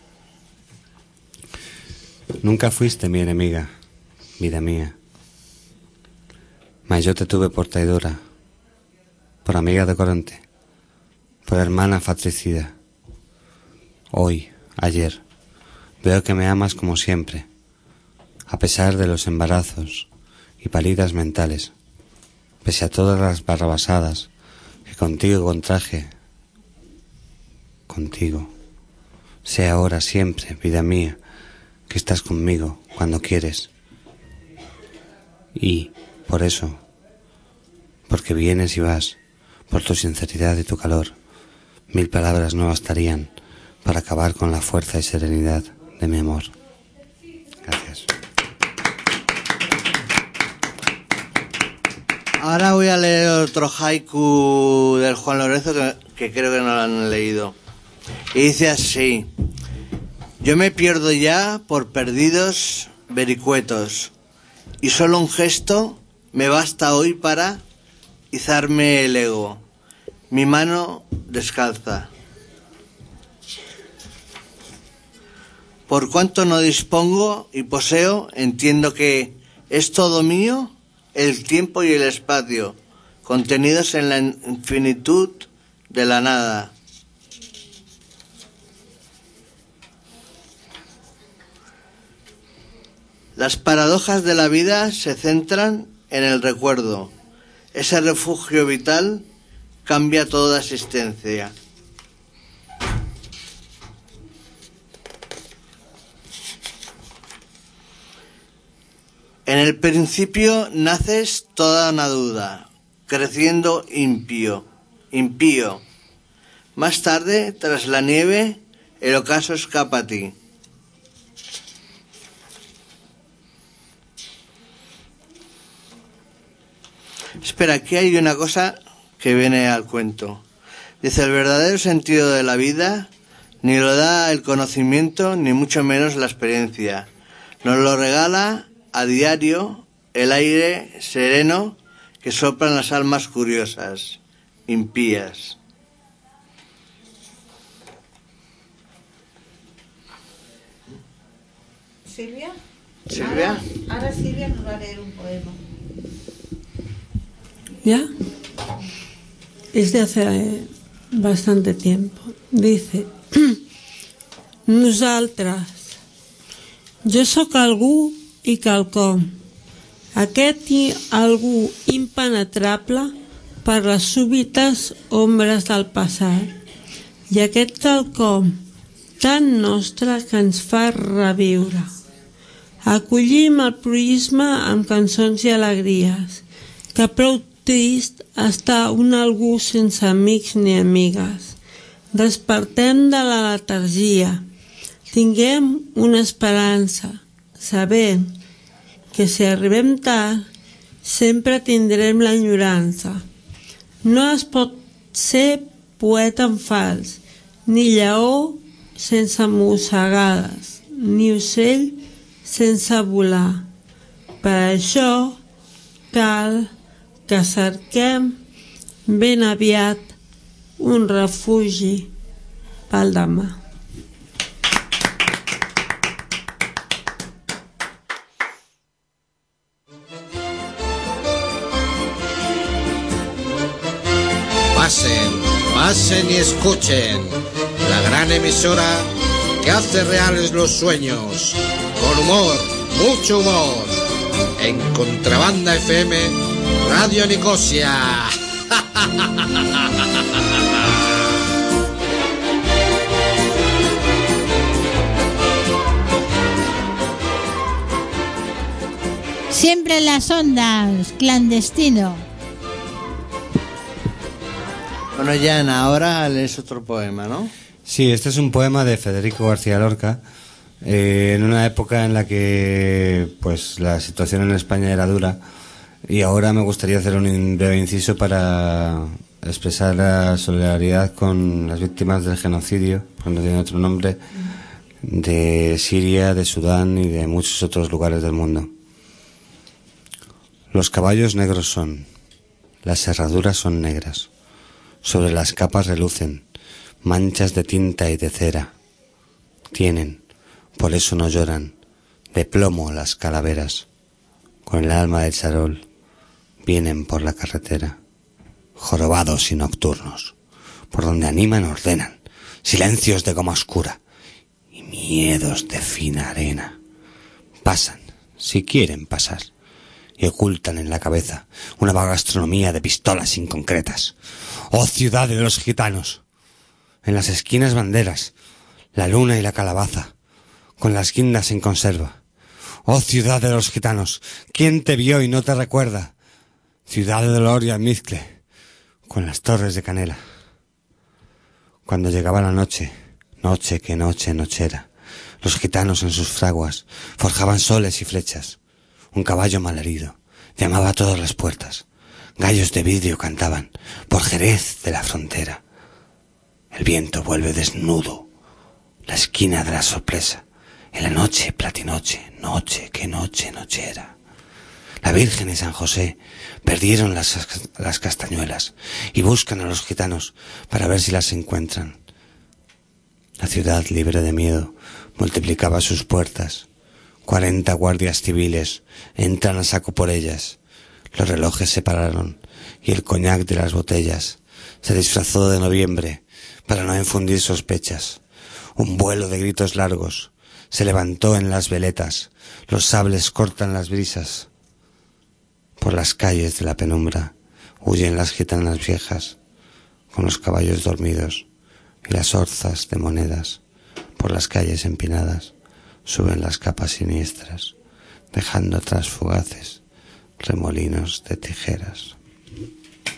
nunca fuiste mi enemiga, vida mía, mas yo te tuve por traidora, por amiga decorante, por hermana fratricida. Hoy, ayer, veo que me amas como siempre, a pesar de los embarazos y palidas mentales, pese a todas las barrabasadas que contigo contraje. Contigo, sé ahora siempre, vida mía, que estás conmigo cuando quieres. Y, por eso, porque vienes y vas, por tu sinceridad y tu calor, 1000 palabras no bastarían para acabar con la fuerza y serenidad de mi amor. Gracias. Ahora voy a leer otro haiku del Juan Lorenzo que creo que no lo han leído. Y dice así: yo me pierdo ya por perdidos vericuetos, y solo un gesto me basta hoy para izarme el ego, mi mano descalza. Por cuanto no dispongo y poseo, entiendo que es todo mío el tiempo y el espacio, contenidos en la infinitud de la nada. Las paradojas de la vida se centran en el recuerdo. Ese refugio vital cambia toda existencia. En el principio naces toda una duda, creciendo impío. Más tarde, tras la nieve, el ocaso escapa a ti. Espera, aquí hay una cosa que viene al cuento. Dice, el verdadero sentido de la vida ni lo da el conocimiento, ni mucho menos la experiencia. Nos lo regala a diario el aire sereno que soplan las almas curiosas, impías. Silvia. Silvia. Ahora Silvia nos va a leer un poema. ¿Ya? Es de hace bastante tiempo. Dice, nosaltres, jo sóc algú i quelcom. Aquest algú impenetrable per les súbites ombres del passat. I aquest quelcom tan nostre que ens fa reviure. Acollim el proïsme amb cançons i alegries, que prou trist està un algú sense amics ni amigues. Despertem de la letargia, tinguem una esperança, sabent que si arribem tard sempre tindrem l'enyorança. No es pot ser poeta en fals, ni lleó sense mossegades, ni ocell sense volar. Per això cal que cerquem ben aviat un refugi pel demà. Pasen y escuchen la gran emisora que hace reales los sueños, con humor, mucho humor, en Contrabanda FM, Radio Nicosia. Siempre en las ondas, clandestino. Bueno, Jan, ahora lees otro poema, ¿no? Sí, este es un poema de Federico García Lorca, en una época en la que pues la situación en España era dura, y ahora me gustaría hacer un breve inciso para expresar la solidaridad con las víctimas del genocidio, cuando tiene otro nombre, de Siria, de Sudán y de muchos otros lugares del mundo. Los caballos negros son, las herraduras son negras, sobre las capas relucen manchas de tinta y de cera. Tienen, por eso no lloran, de plomo las calaveras. Con el alma del charol vienen por la carretera, jorobados y nocturnos, por donde animan, ordenan, silencios de goma oscura y miedos de fina arena. Pasan, si quieren pasar, y ocultan en la cabeza una vaga astronomía de pistolas inconcretas. ¡Oh, ciudad de los gitanos! En las esquinas banderas, la luna y la calabaza, con las guindas en conserva. ¡Oh, ciudad de los gitanos! ¿Quién te vio y no te recuerda? Ciudad de dolor y almizcle, con las torres de canela. Cuando llegaba la noche, noche que noche nochera, los gitanos en sus fraguas forjaban soles y flechas. Un caballo malherido llamaba a todas las puertas. Gallos de vidrio cantaban por Jerez de la frontera. El viento vuelve desnudo la esquina de la sorpresa. En la noche platinoche, noche que noche nochera. La Virgen y San José perdieron las castañuelas y buscan a los gitanos para ver si las encuentran. La ciudad, libre de miedo, multiplicaba sus puertas. 40 guardias civiles entran a saco por ellas. Los relojes se pararon y el coñac de las botellas se disfrazó de noviembre para no infundir sospechas. Un vuelo de gritos largos se levantó en las veletas. Los sables cortan las brisas. Por las calles de la penumbra huyen las gitanas viejas con los caballos dormidos y las orzas de monedas. Por las calles empinadas suben las capas siniestras, dejando atrás fugaces remolinos de tijeras.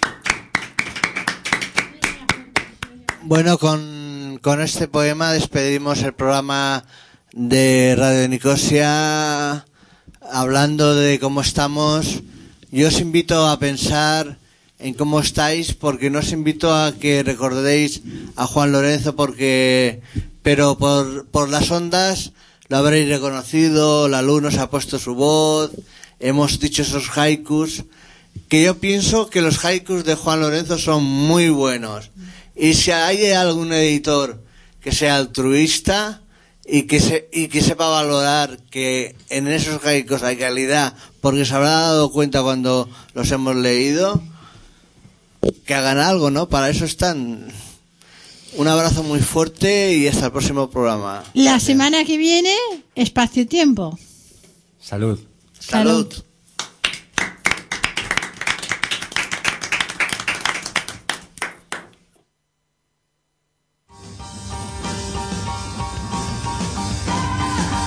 Bueno, con este poema despedimos el programa de Radio Nicosia, hablando de cómo estamos. Yo os invito a pensar en cómo estáis, porque no os invito a que recordéis a Juan Lorenzo, pero por las ondas lo habréis reconocido. La luz nos ha puesto su voz, hemos dicho esos haikus, que yo pienso que los haikus de Juan Lorenzo son muy buenos. Y si hay algún editor que sea altruista y que sepa valorar que en esos haikus hay calidad, porque se habrá dado cuenta cuando los hemos leído, que hagan algo, ¿no? Para eso están. Un abrazo muy fuerte y hasta el próximo programa. La semana que viene, espacio-tiempo. Salud. Salud.